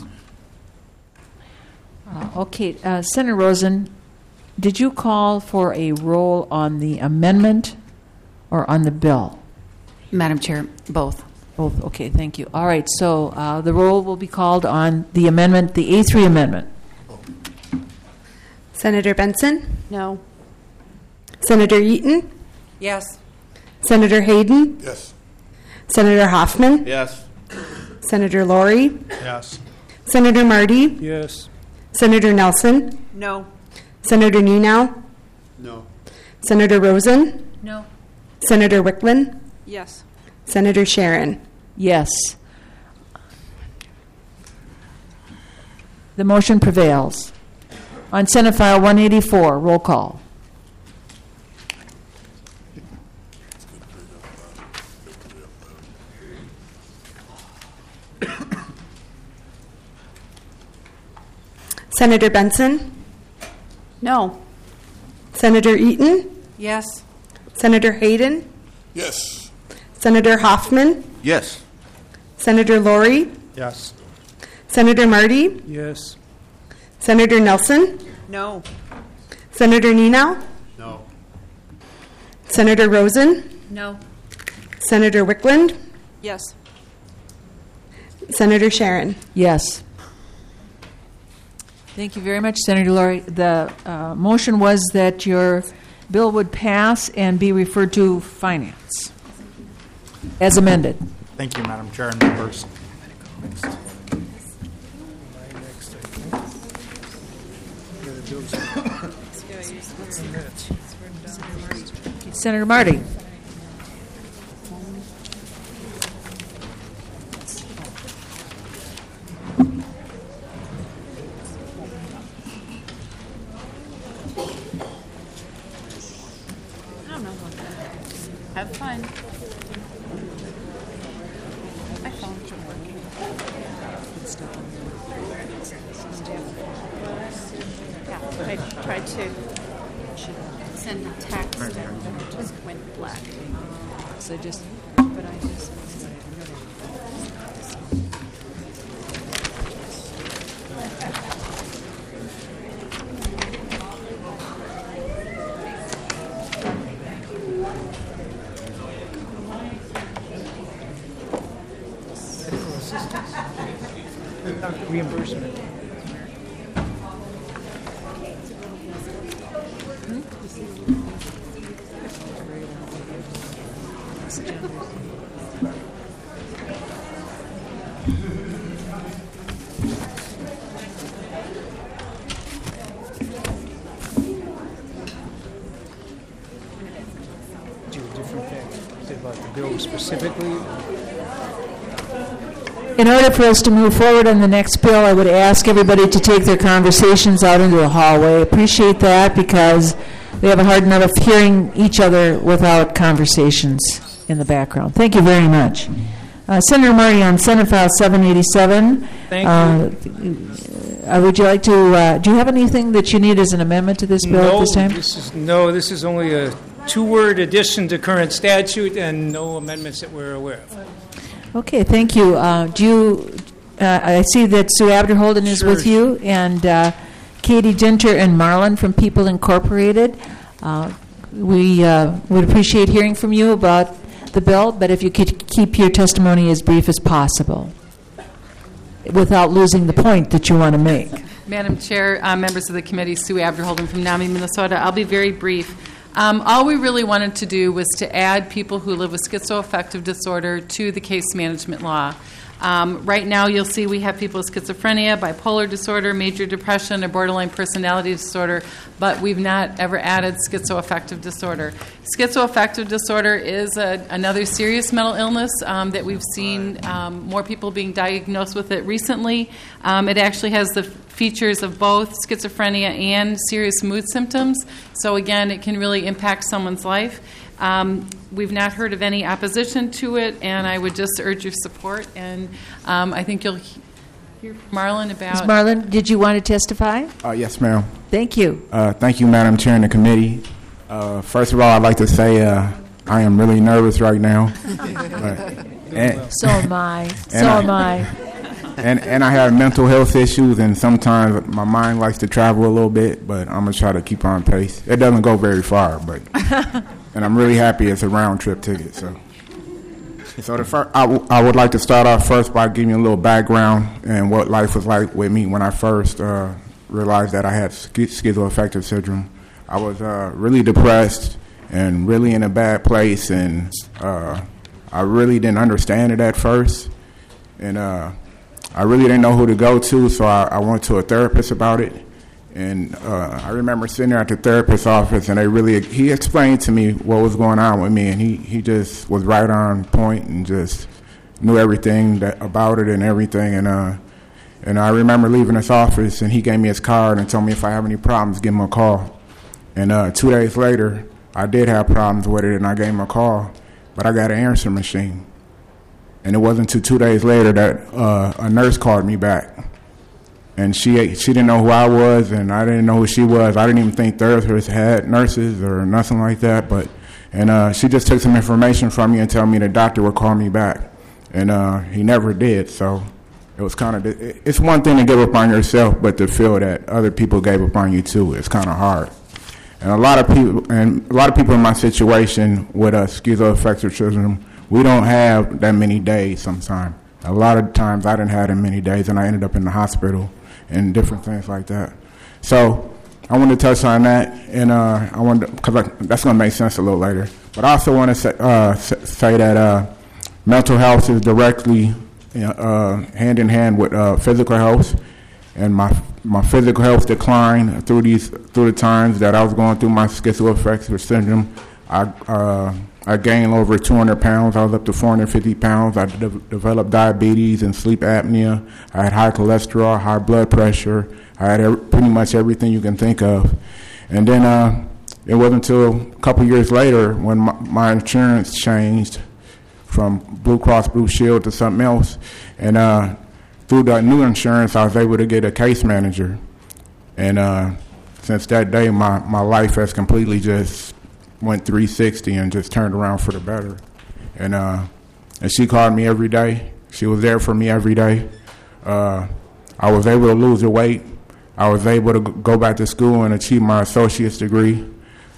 S1: Uh, okay, uh, Senator Rosen, did you call for a roll on the amendment or on the bill?
S4: Madam Chair, both.
S1: Both, okay, thank you. All right, so uh, the roll will be called on the amendment, the A three amendment.
S10: Senator Benson?
S5: No.
S10: Senator Eaton?
S22: Yes.
S10: Senator Hayden?
S12: Yes.
S10: Senator Hoffman?
S12: Yes.
S10: Senator Laurie?
S17: Yes.
S10: Senator Marty?
S2: Yes.
S10: Senator Nelson?
S9: No.
S10: Senator Nenow?
S12: No.
S10: Senator Rosen?
S9: No.
S10: Senator Wicklund?
S9: Yes.
S10: Senator Sharon?
S1: Yes. The motion prevails. On Senate File one eighty-four, roll call.
S10: Senator Benson?
S5: No.
S10: Senator Eaton?
S22: Yes.
S10: Senator Hayden?
S12: Yes.
S10: Senator Hoffman?
S12: Yes.
S10: Senator Laurie?
S17: Yes.
S10: Senator Marty?
S2: Yes.
S10: Senator Nelson?
S9: No.
S10: Senator Nenow?
S12: No.
S10: Senator Rosen?
S9: No.
S10: Senator Wicklund?
S9: Yes.
S10: Senator Sharon?
S1: Yes. Thank you very much, Senator Laurie. The uh, motion was that your bill would pass and be referred to Finance as amended.
S17: Thank you, Madam Chair and members.
S1: Senator Marty.
S5: I don't know about that. Have fun. My phone's working. Yeah, I tried to send a text and it just went black.
S1: So just,
S5: but I just.
S2: Reimbursement. Do a different thing. Is it about the bill specifically?
S1: in order for us to move forward on the next bill, I would ask everybody to take their conversations out into the hallway. Appreciate that because we have a hard enough of hearing each other without conversations in the background. Thank you very much. Uh, Senator Marty on Senate File seven eighty-seven.
S2: Thank
S1: uh, you. Uh, would you like to, uh, do you have anything that you need as an amendment to this bill
S2: no,
S1: at this time?
S2: This is, no, this is only a two-word addition to current statute and no amendments that we're aware of.
S1: Okay, thank you. Uh, do you, uh, I see that Sue Abderholden is
S2: Sure.
S1: with you, and uh, Katie Dinter and Marlon from People Incorporated. Uh, we uh, would appreciate hearing from you about the bill, but if you could keep your testimony as brief as possible without losing the point that you want to make.
S23: Madam Chair, uh, members of the committee, Sue Abderholden from NAMI, Minnesota. I'll be very brief. Um, all we really wanted to do was to add people who live with schizoaffective disorder to the case management law. Um, right now, you'll see we have people with schizophrenia, bipolar disorder, major depression, or borderline personality disorder, but we've not ever added schizoaffective disorder. Schizoaffective disorder is a, another serious mental illness um, that we've seen um, more people being diagnosed with it recently. Um, it actually has the features of both schizophrenia and serious mood symptoms. So again, it can really impact someone's life. Um, we've not heard of any opposition to it, and I would just urge your support. And um, I think you'll he- hear from Marlon about...
S1: Miz Marlon, did you want to testify?
S24: Uh, yes, ma'am.
S1: Thank you.
S24: Uh, thank you, Madam Chair and the committee. Uh, first of all, I'd like to say uh, I am really nervous right now. But, and,
S1: So am I. So
S24: and I-
S1: am I.
S24: And and I have mental health issues, and sometimes my mind likes to travel a little bit, but I'm going to try to keep on pace. It doesn't go very far, but and I'm really happy it's a round trip ticket. So, So the fir- I, w- I would like to start off first by giving you a little background and what life was like with me when I first uh, realized that I had schi- schizoaffective syndrome. I was uh, really depressed and really in a bad place, and uh, I really didn't understand it at first. And uh, I really didn't know who to go to, so I, I went to a therapist about it. And uh, I remember sitting there at the therapist's office, and they really he explained to me what was going on with me, and he, he just was right on point and just knew everything that, about it and everything. And uh, and I remember leaving his office, and he gave me his card and told me if I have any problems, give him a call. And uh, two days later, I did have problems with it, and I gave him a call, but I got an answering machine. And it wasn't until two days later that uh, a nurse called me back. And she she didn't know who I was, and I didn't know who she was. I didn't even think therapists had nurses or nothing like that. But and uh, she just took some information from me and told me the doctor would call me back, and uh, he never did. So it was kind of it's one thing to give up on yourself, but to feel that other people gave up on you too, it's kind of hard. And a lot of people and a lot of people in my situation with a schizoaffective syndrome, we don't have that many days. Sometimes a lot of times I didn't have that many days, and I ended up in the hospital and different things like that. So I want to touch on that, and uh, I want because that's going to make sense a little later. But I also want to say, uh, say that uh, mental health is directly uh, hand in hand with uh, physical health, and my my physical health declined through these through the times that I was going through my schizoaffective syndrome. I uh, I gained over two hundred pounds. I was up to four hundred fifty pounds. I de- developed diabetes and sleep apnea. I had high cholesterol, high blood pressure. I had every, pretty much everything you can think of. And then uh, it wasn't until a couple years later when my, my insurance changed from Blue Cross Blue Shield to something else. And uh, through the new insurance, I was able to get a case manager. And uh, since that day, my, my life has completely just went three sixty and just turned around for the better. And uh, and she called me every day. She was there for me every day. Uh, I was able to lose the weight. I was able to g- go back to school and achieve my associate's degree.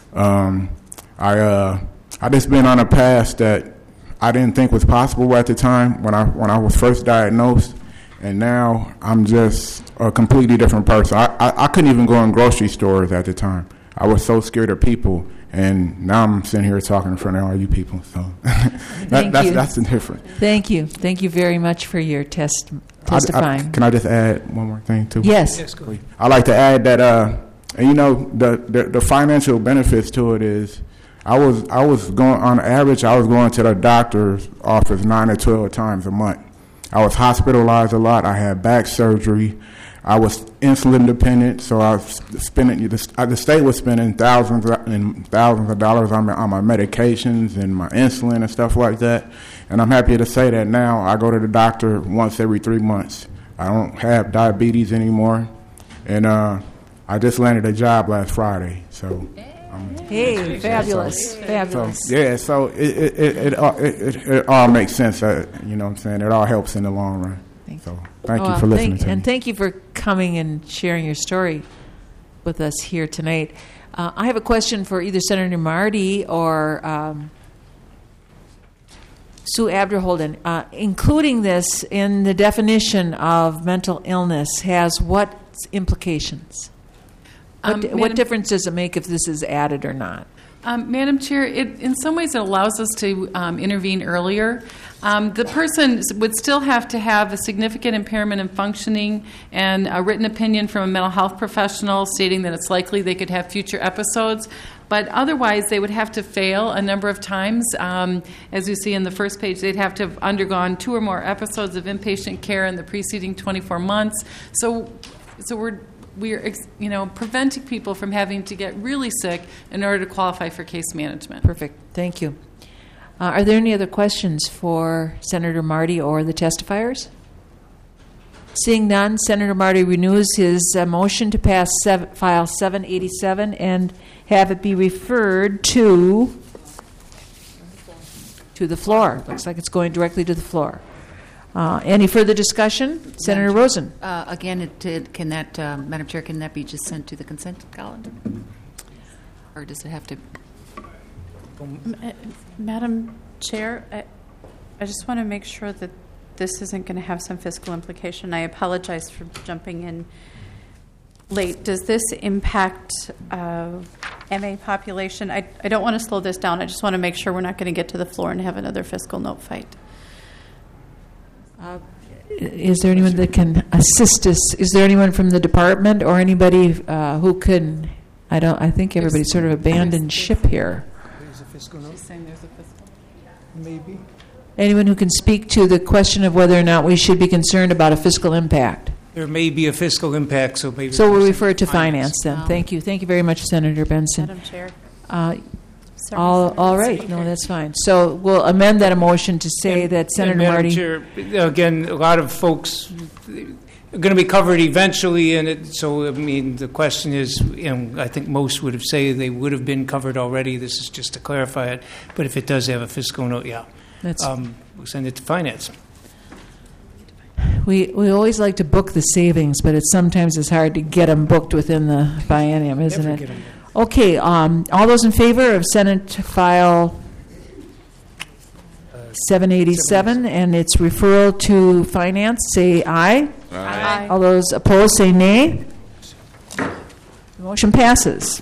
S24: Um, I uh, I just been on a path that I didn't think was possible at the time when I when I was first diagnosed. And now I'm just a completely different person. I, I, I couldn't even go in grocery stores at the time. I was so scared of people. And now I'm sitting here talking in front of all you people. So that,
S1: Thank
S24: that's
S1: you.
S24: that's the difference.
S1: Thank you. Thank you very much for your test testifying.
S24: I, I, can I just add one more thing too?
S1: Yes.
S2: Yes, go ahead.
S24: I like to add that, uh, and you know, the, the the financial benefits to it is, I was I was going on average. I was going to the doctor's office nine to twelve times a month. I was hospitalized a lot. I had back surgery. I was insulin dependent, so I was spending the, the state was spending thousands and thousands of dollars on my, on my medications and my insulin and stuff like that. And I'm happy to say that now I go to the doctor once every three months. I don't have diabetes anymore, and uh, I just landed a job last Friday. So. Um,
S1: Hey, fabulous,
S24: so,
S1: fabulous.
S24: So, yeah, so it it it, it, all, it, it, it all makes sense. Uh, you know what I'm saying? It all helps in the long run. So thank
S1: Well,
S24: you for listening
S1: thank,
S24: to
S1: and
S24: me.
S1: thank you for coming and sharing your story with us here tonight. Uh, I have a question for either Senator Marty or um, Sue Abderholden. Uh, including this in the definition of mental illness has what implications? What,
S23: Um,
S1: what
S23: Madam-
S1: difference does it make if this is added or not?
S23: Um, Madam Chair, it, in some ways it allows us to um, intervene earlier. Um, the person would still have to have a significant impairment in functioning and a written opinion from a mental health professional stating that it's likely they could have future episodes. But otherwise, they would have to fail a number of times. Um, as you see in the first page, they'd have to have undergone two or more episodes of inpatient care in the preceding twenty-four months. So, so we're we're you know preventing people from having to get really sick in order to qualify for case management.
S1: Perfect. Thank you. Uh, are there any other questions for Senator Marty or the testifiers? Seeing none, Senator Marty renews his uh, motion to pass sev- file seven eighty-seven and have it be referred to to the floor. Looks like it's going directly to the floor. Uh, any further discussion? Senator Rosen.
S4: Uh, again, it, it, can that, uh, Madam Chair, can that be just sent to the consent calendar? Or does it have to?
S5: M- uh, Madam Chair, uh, I just want to make sure that this isn't going to have some fiscal implication. I apologize for jumping in late. Does this impact uh, M A population? I, I don't want to slow this down. I just want to make sure we're not going to get to the floor and have another fiscal note fight.
S1: Uh, is there anyone that can assist us? Is there anyone from the department or anybody uh, who can? I don't. I think everybody sort of abandoned ship here.
S2: There's a fiscal note.
S11: She's saying there's a fiscal.
S2: Maybe.
S1: Anyone who can speak to the question of whether or not we should be concerned about a fiscal impact?
S2: There may be a fiscal impact, so maybe.
S1: So we'll refer to finance then. Thank you. Thank you very much, Senator Benson.
S5: Madam Chair.
S1: Uh, all, all right. No, that's fine. So we'll amend that motion to say
S2: And-
S1: that Senator
S2: and Madam
S1: Marty.
S2: Chair, again, a lot of folks are going to be covered eventually, and it, so I mean, the question is, you know, I think most would have said they would have been covered already. This is just to clarify it. But if it does have a fiscal note, yeah,
S1: That's-
S2: um, we'll send it to finance.
S1: We we always like to book the savings, but it's sometimes it's hard to get them booked within the biennium, isn't
S2: Never
S1: it?
S2: get 'em
S1: Okay. Um, all those in favor of Senate File seven eighty-seven and its referral to finance, say aye.
S5: Aye.
S1: All those opposed, say nay. The motion passes.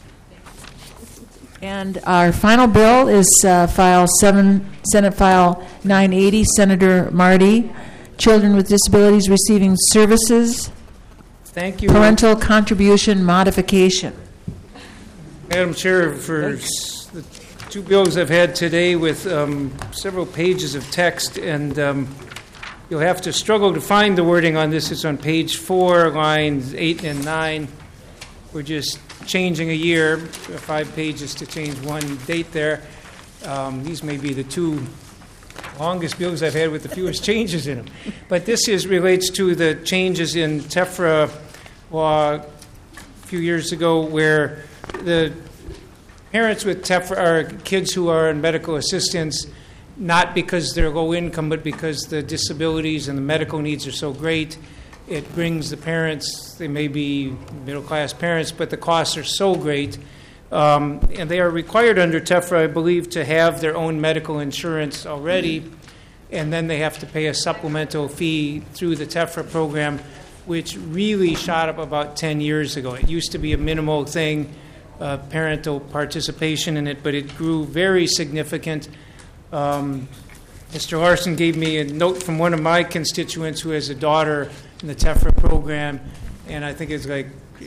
S1: And our final bill is uh, File seven, Senate File nine eighty, Senator Marty. Children with disabilities receiving services.
S2: Thank you.
S1: Parental contribution modification.
S2: Madam Chair, for s- the two bills I've had today with um, several pages of text, and um, you'll have to struggle to find the wording on this. It's on page four, lines eight and nine. We're just changing a year, five pages to change one date there. Um, These may be the two longest bills I've had with the fewest changes in them. But this is relates to the changes in TEFRA law a few years ago, where the parents with TEFRA are kids who are in medical assistance, not because they're low income, but because the disabilities and the medical needs are so great. It brings the parents, they may be middle-class parents, but the costs are so great. Um, and they are required under TEFRA, I believe, to have their own medical insurance already, and then they have to pay a supplemental fee through the TEFRA program, which really shot up about ten years ago. It used to be a minimal thing, uh, parental participation in it, but it grew very significant. Um, Mister Larson gave me a note from one of my constituents who has a daughter in the TEFRA program, and I think it's like,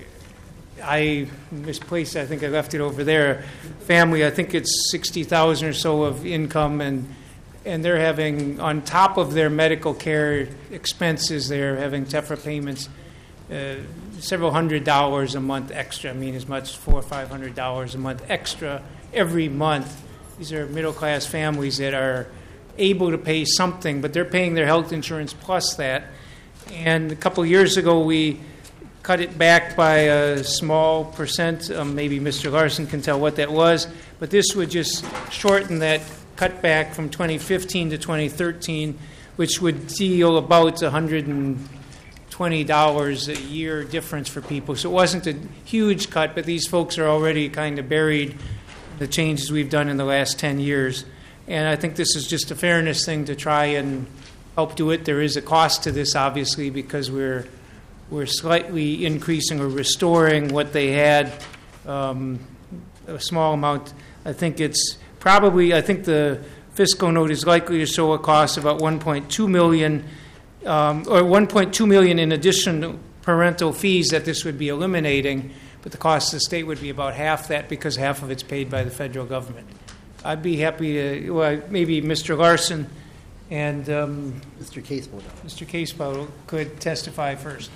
S2: I misplaced it. I think I left it over there. Family, I think it's sixty thousand or so of income, and and they're having, on top of their medical care expenses, they're having TEFRA payments, uh, several hundred dollars a month extra. I mean, as much as four or five hundred dollars a month extra every month. These are middle class families that are able to pay something, but they're paying their health insurance plus that. And a couple of years ago, we cut it back by a small percent. Um, maybe Mister Larson can tell what that was. But this would just shorten that cutback from twenty fifteen to twenty thirteen, which would deal about one hundred twenty dollars a year difference for people. So it wasn't a huge cut, but these folks are already kind of buried the changes we've done in the last ten years. And I think this is just a fairness thing to try and help do it. There is a cost to this, obviously, because we're We're slightly increasing or restoring what they had, um, a small amount. I think it's probably, I think the fiscal note is likely to show a cost of about one point two million dollars, um, or one point two million dollars in additional parental fees that this would be eliminating, but the cost to the state would be about half that because half of it's paid by the federal government. I'd be happy to, well, maybe Mister Larson and um,
S8: Mister Casebolt.
S2: Mister Casebolt could testify first.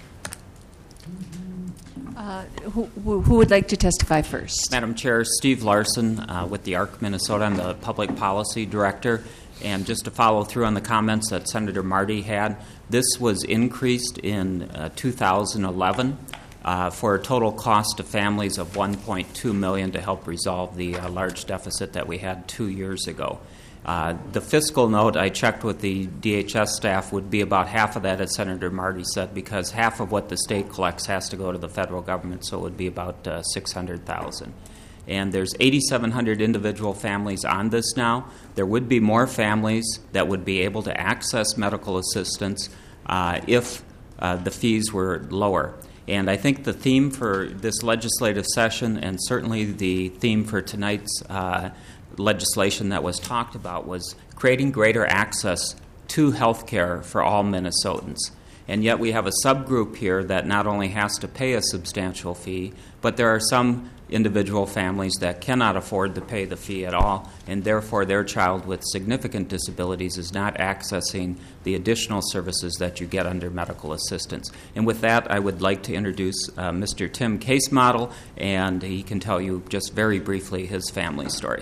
S1: Uh, who, who who would like to testify first?
S12: Madam Chair, Steve Larson uh, with the A R C Minnesota. I'm the Public Policy Director. And just to follow through on the comments that Senator Marty had, this was increased in uh, two thousand eleven uh, for a total cost to families of one point two million dollars to help resolve the uh, large deficit that we had two years ago. Uh, the fiscal note, I checked with the D H S staff, would be about half of that, as Senator Marty said, because half of what the state collects has to go to the federal government, so it would be about uh, six hundred thousand dollars. And there's eighty-seven hundred individual families on this now. There would be more families that would be able to access medical assistance uh, if uh, the fees were lower. And I think the theme for this legislative session, and certainly the theme for tonight's uh, legislation that was talked about, was creating greater access to health care for all Minnesotans. And yet we have a subgroup here that not only has to pay a substantial fee, but there are some individual families that cannot afford to pay the fee at all, and therefore their child with significant disabilities is not accessing the additional services that you get under medical assistance. And with that, I would like to introduce uh, Mister Tim Case Model, and he can tell you just very briefly his family story.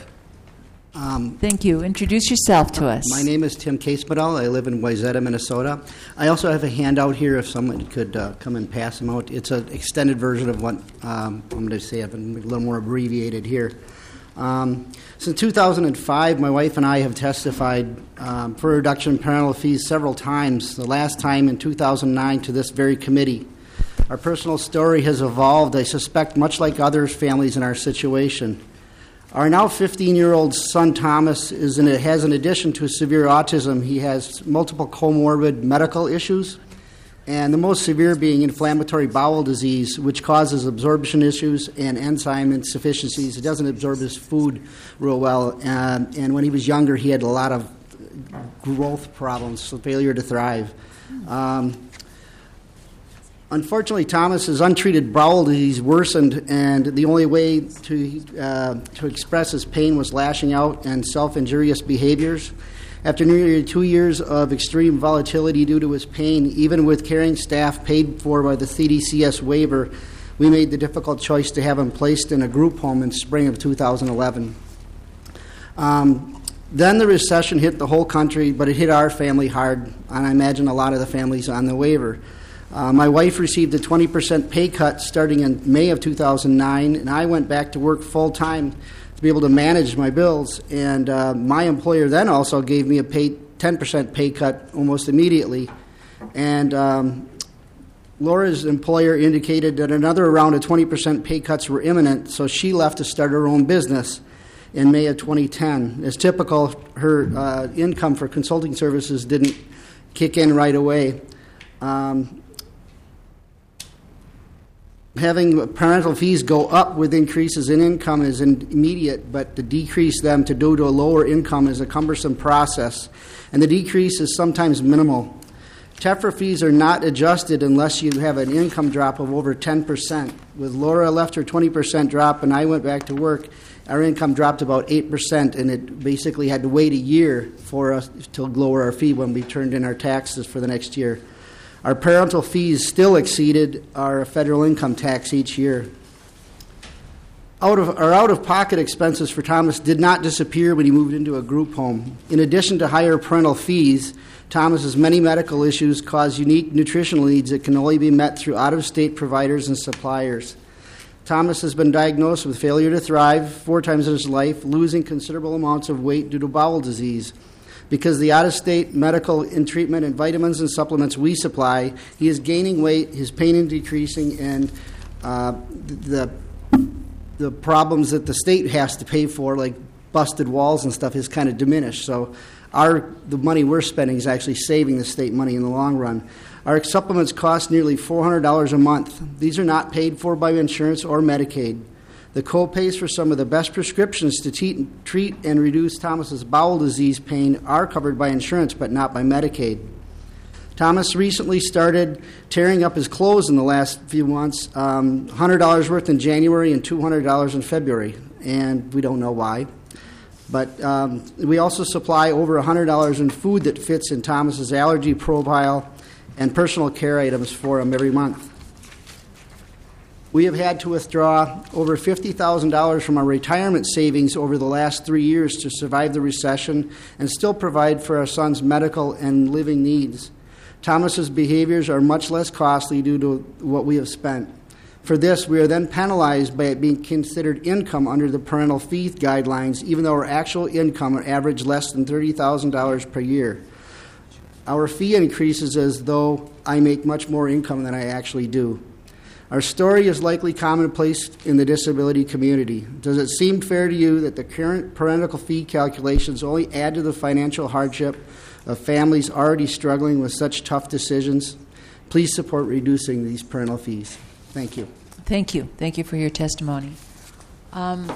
S1: Um, Thank you. Introduce yourself to us.
S8: My name is Tim Casemedal. I live in Wayzata, Minnesota. I also have a handout here if someone could uh, come and pass them out. It's an extended version of what um, I'm going to say, I've been a little more abbreviated here. Um, since two thousand five, my wife and I have testified um, for a reduction in parental fees several times, the last time in two thousand nine to this very committee. Our personal story has evolved, I suspect, much like other families in our situation. Our now fifteen-year-old son, Thomas, is in a, has, in addition to severe autism, he has multiple comorbid medical issues, and the most severe being inflammatory bowel disease, which causes absorption issues and enzyme insufficiencies. He doesn't absorb his food real well, um, and when he was younger, he had a lot of growth problems, so failure to thrive. Um, Unfortunately, Thomas's untreated bowel disease worsened, and the only way to uh, to express his pain was lashing out and self-injurious behaviors. After nearly two years of extreme volatility due to his pain, even with caring staff paid for by the C D C S waiver, we made the difficult choice to have him placed in a group home in spring of two thousand eleven. Um, then the recession hit the whole country, but it hit our family hard, and I imagine a lot of the families on the waiver. Uh, my wife received a twenty percent pay cut starting in May of two thousand nine, and I went back to work full-time to be able to manage my bills. And uh, my employer then also gave me a pay, ten percent pay cut almost immediately. And um, Laura's employer indicated that another round of twenty percent pay cuts were imminent, so she left to start her own business in May of twenty ten. As typical, her uh, income for consulting services didn't kick in right away. Um, Having parental fees go up with increases in income is immediate, but to decrease them to due to a lower income is a cumbersome process, and the decrease is sometimes minimal. T E F R A fees are not adjusted unless you have an income drop of over ten percent. With Laura left her twenty percent drop and I went back to work, our income dropped about eight percent, and it basically had to wait a year for us to lower our fee when we turned in our taxes for the next year. Our parental fees still exceeded our federal income tax each year. Out of, our out-of-pocket expenses for Thomas did not disappear when he moved into a group home. In addition to higher parental fees, Thomas's many medical issues cause unique nutritional needs that can only be met through out-of-state providers and suppliers. Thomas has been diagnosed with failure to thrive four times in his life, losing considerable amounts of weight due to bowel disease. Because the out-of-state medical and treatment and vitamins and supplements we supply, he is gaining weight, his pain is decreasing, and uh, the the problems that the state has to pay for, like busted walls and stuff, is kind of diminished. So our the money we're spending is actually saving the state money in the long run. Our supplements cost nearly four hundred dollars a month. These are not paid for by insurance or Medicaid. The co-pays for some of the best prescriptions to te- treat and reduce Thomas's bowel disease pain are covered by insurance, but not by Medicaid. Thomas recently started tearing up his clothes in the last few months, um, one hundred dollars worth in January and two hundred dollars in February, and we don't know why. But um, we also supply over one hundred dollars in food that fits in Thomas's allergy profile and personal care items for him every month. We have had to withdraw over fifty thousand dollars from our retirement savings over the last three years to survive the recession and still provide for our son's medical and living needs. Thomas's behaviors are much less costly due to what we have spent. For this, we are then penalized by it being considered income under the parental fee guidelines, even though our actual income averaged less than thirty thousand dollars per year. Our fee increases as though I make much more income than I actually do. Our story is likely commonplace in the disability community. Does it seem fair to you that the current parental fee calculations only add to the financial hardship of families already struggling with such tough decisions? Please support reducing these parental fees. Thank you.
S1: Thank you. Thank you for your testimony. Um,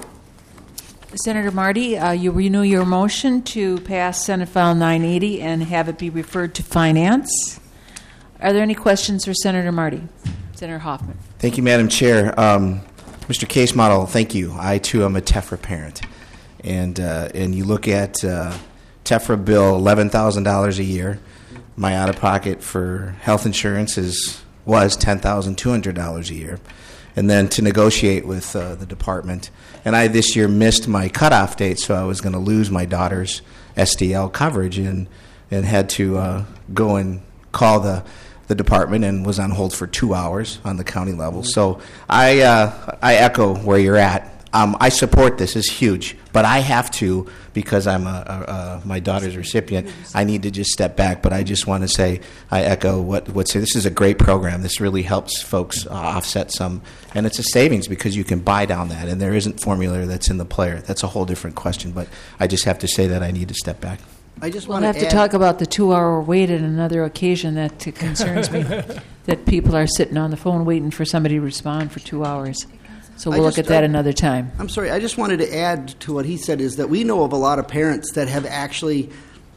S1: Senator Marty, uh, you renew your motion to pass Senate File nine eighty and have it be referred to Finance. Are there any questions for Senator Marty? Senator Hoffman.
S13: Thank you, Madam Chair. Um, Mister Case Model, thank you. I, too, am a TEFRA parent. And uh, and you look at uh, TEFRA bill, eleven thousand dollars a year. My out-of-pocket for health insurance is was ten thousand two hundred dollars a year. And then to negotiate with uh, the department. And I this year missed my cutoff date, so I was going to lose my daughter's S D L coverage and, and had to uh, go and call the the department and was on hold for two hours on the county level. So I uh, I echo where you're at. Um, I support this. It's huge. But I have to, because I'm a, a, a, my daughter's recipient, I need to just step back. But I just want to say I echo what, what say. This is a great program. This really helps folks uh, offset some. And it's a savings because you can buy down that. And there isn't formula that's in the player. That's a whole different question. But I just have to say that I need to step back.
S8: I just
S1: We'll
S8: want
S1: have to
S8: add,
S1: talk about the two-hour wait at another occasion. That concerns me, that people are sitting on the phone waiting for somebody to respond for two hours. So we'll
S8: I
S1: look
S8: just-
S1: at that
S8: I-
S1: another time.
S8: I'm sorry, I just wanted to add to what he said is that we know of a lot of parents that have actually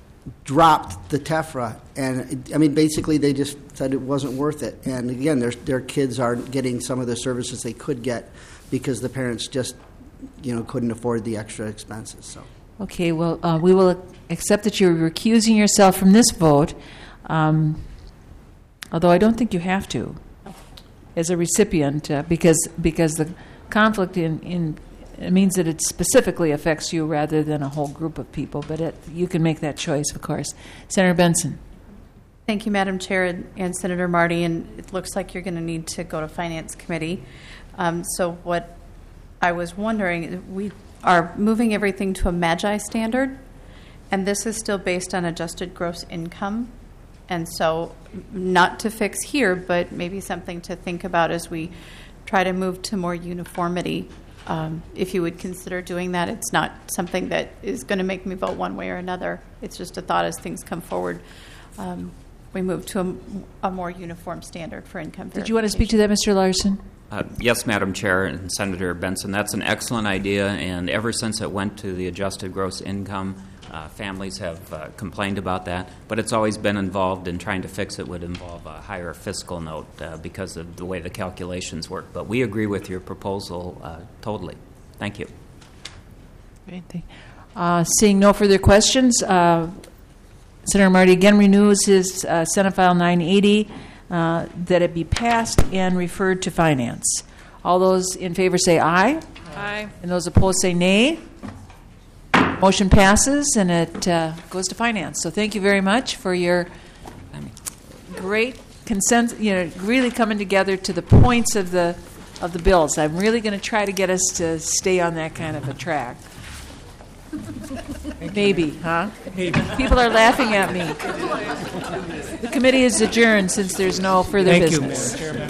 S8: dropped the TEFRA. And, I mean, basically they just said it wasn't worth it. And, again, their, their kids aren't getting some of the services they could get because the parents just, you know, couldn't afford the extra expenses. So.
S1: Okay, well, uh, we will accept that you're recusing yourself from this vote, um, although I don't think you have to, as a recipient, uh, because because the conflict in, in it means that it specifically affects you rather than a whole group of people. But it, you can make that choice, of course. Senator Benson.
S5: Thank you, Madam Chair and, and Senator Marty. And it looks like you're going to need to go to Finance Committee. Um, so what I was wondering, we are moving everything to a MAGI standard, and this is still based on adjusted gross income. And so not to fix here, but maybe something to think about as we try to move to more uniformity. Um, if you would consider doing that, it's not something that is going to make me vote one way or another. It's just a thought as things come forward. Um, we move to a, a more uniform standard for income verification.
S1: Did you want to speak to that, Mister Larson?
S12: Uh, yes, Madam Chair and Senator Benson, that's an excellent idea, and ever since it went to the adjusted gross income, uh, families have uh, complained about that, but it's always been involved, and trying to fix it would involve a higher fiscal note uh, because of the way the calculations work. But we agree with your proposal uh, totally. Thank you.
S1: Great. Uh, seeing no further questions, uh, Senator Marty again renews his uh, Senate File nine eighty. Uh, that it be passed and referred to Finance. All those in favor say aye.
S11: Aye.
S1: And those opposed say nay. Motion passes and it uh, goes to Finance. So thank you very much for your great consent, you know, really coming together to the points of the of the bills. I'm really going to try to get us to stay on that kind of a track. Maybe, huh?
S2: Maybe.
S1: People are laughing at me. The committee is adjourned since there's no further
S2: Thank
S1: business.
S2: you, Madam Chairman.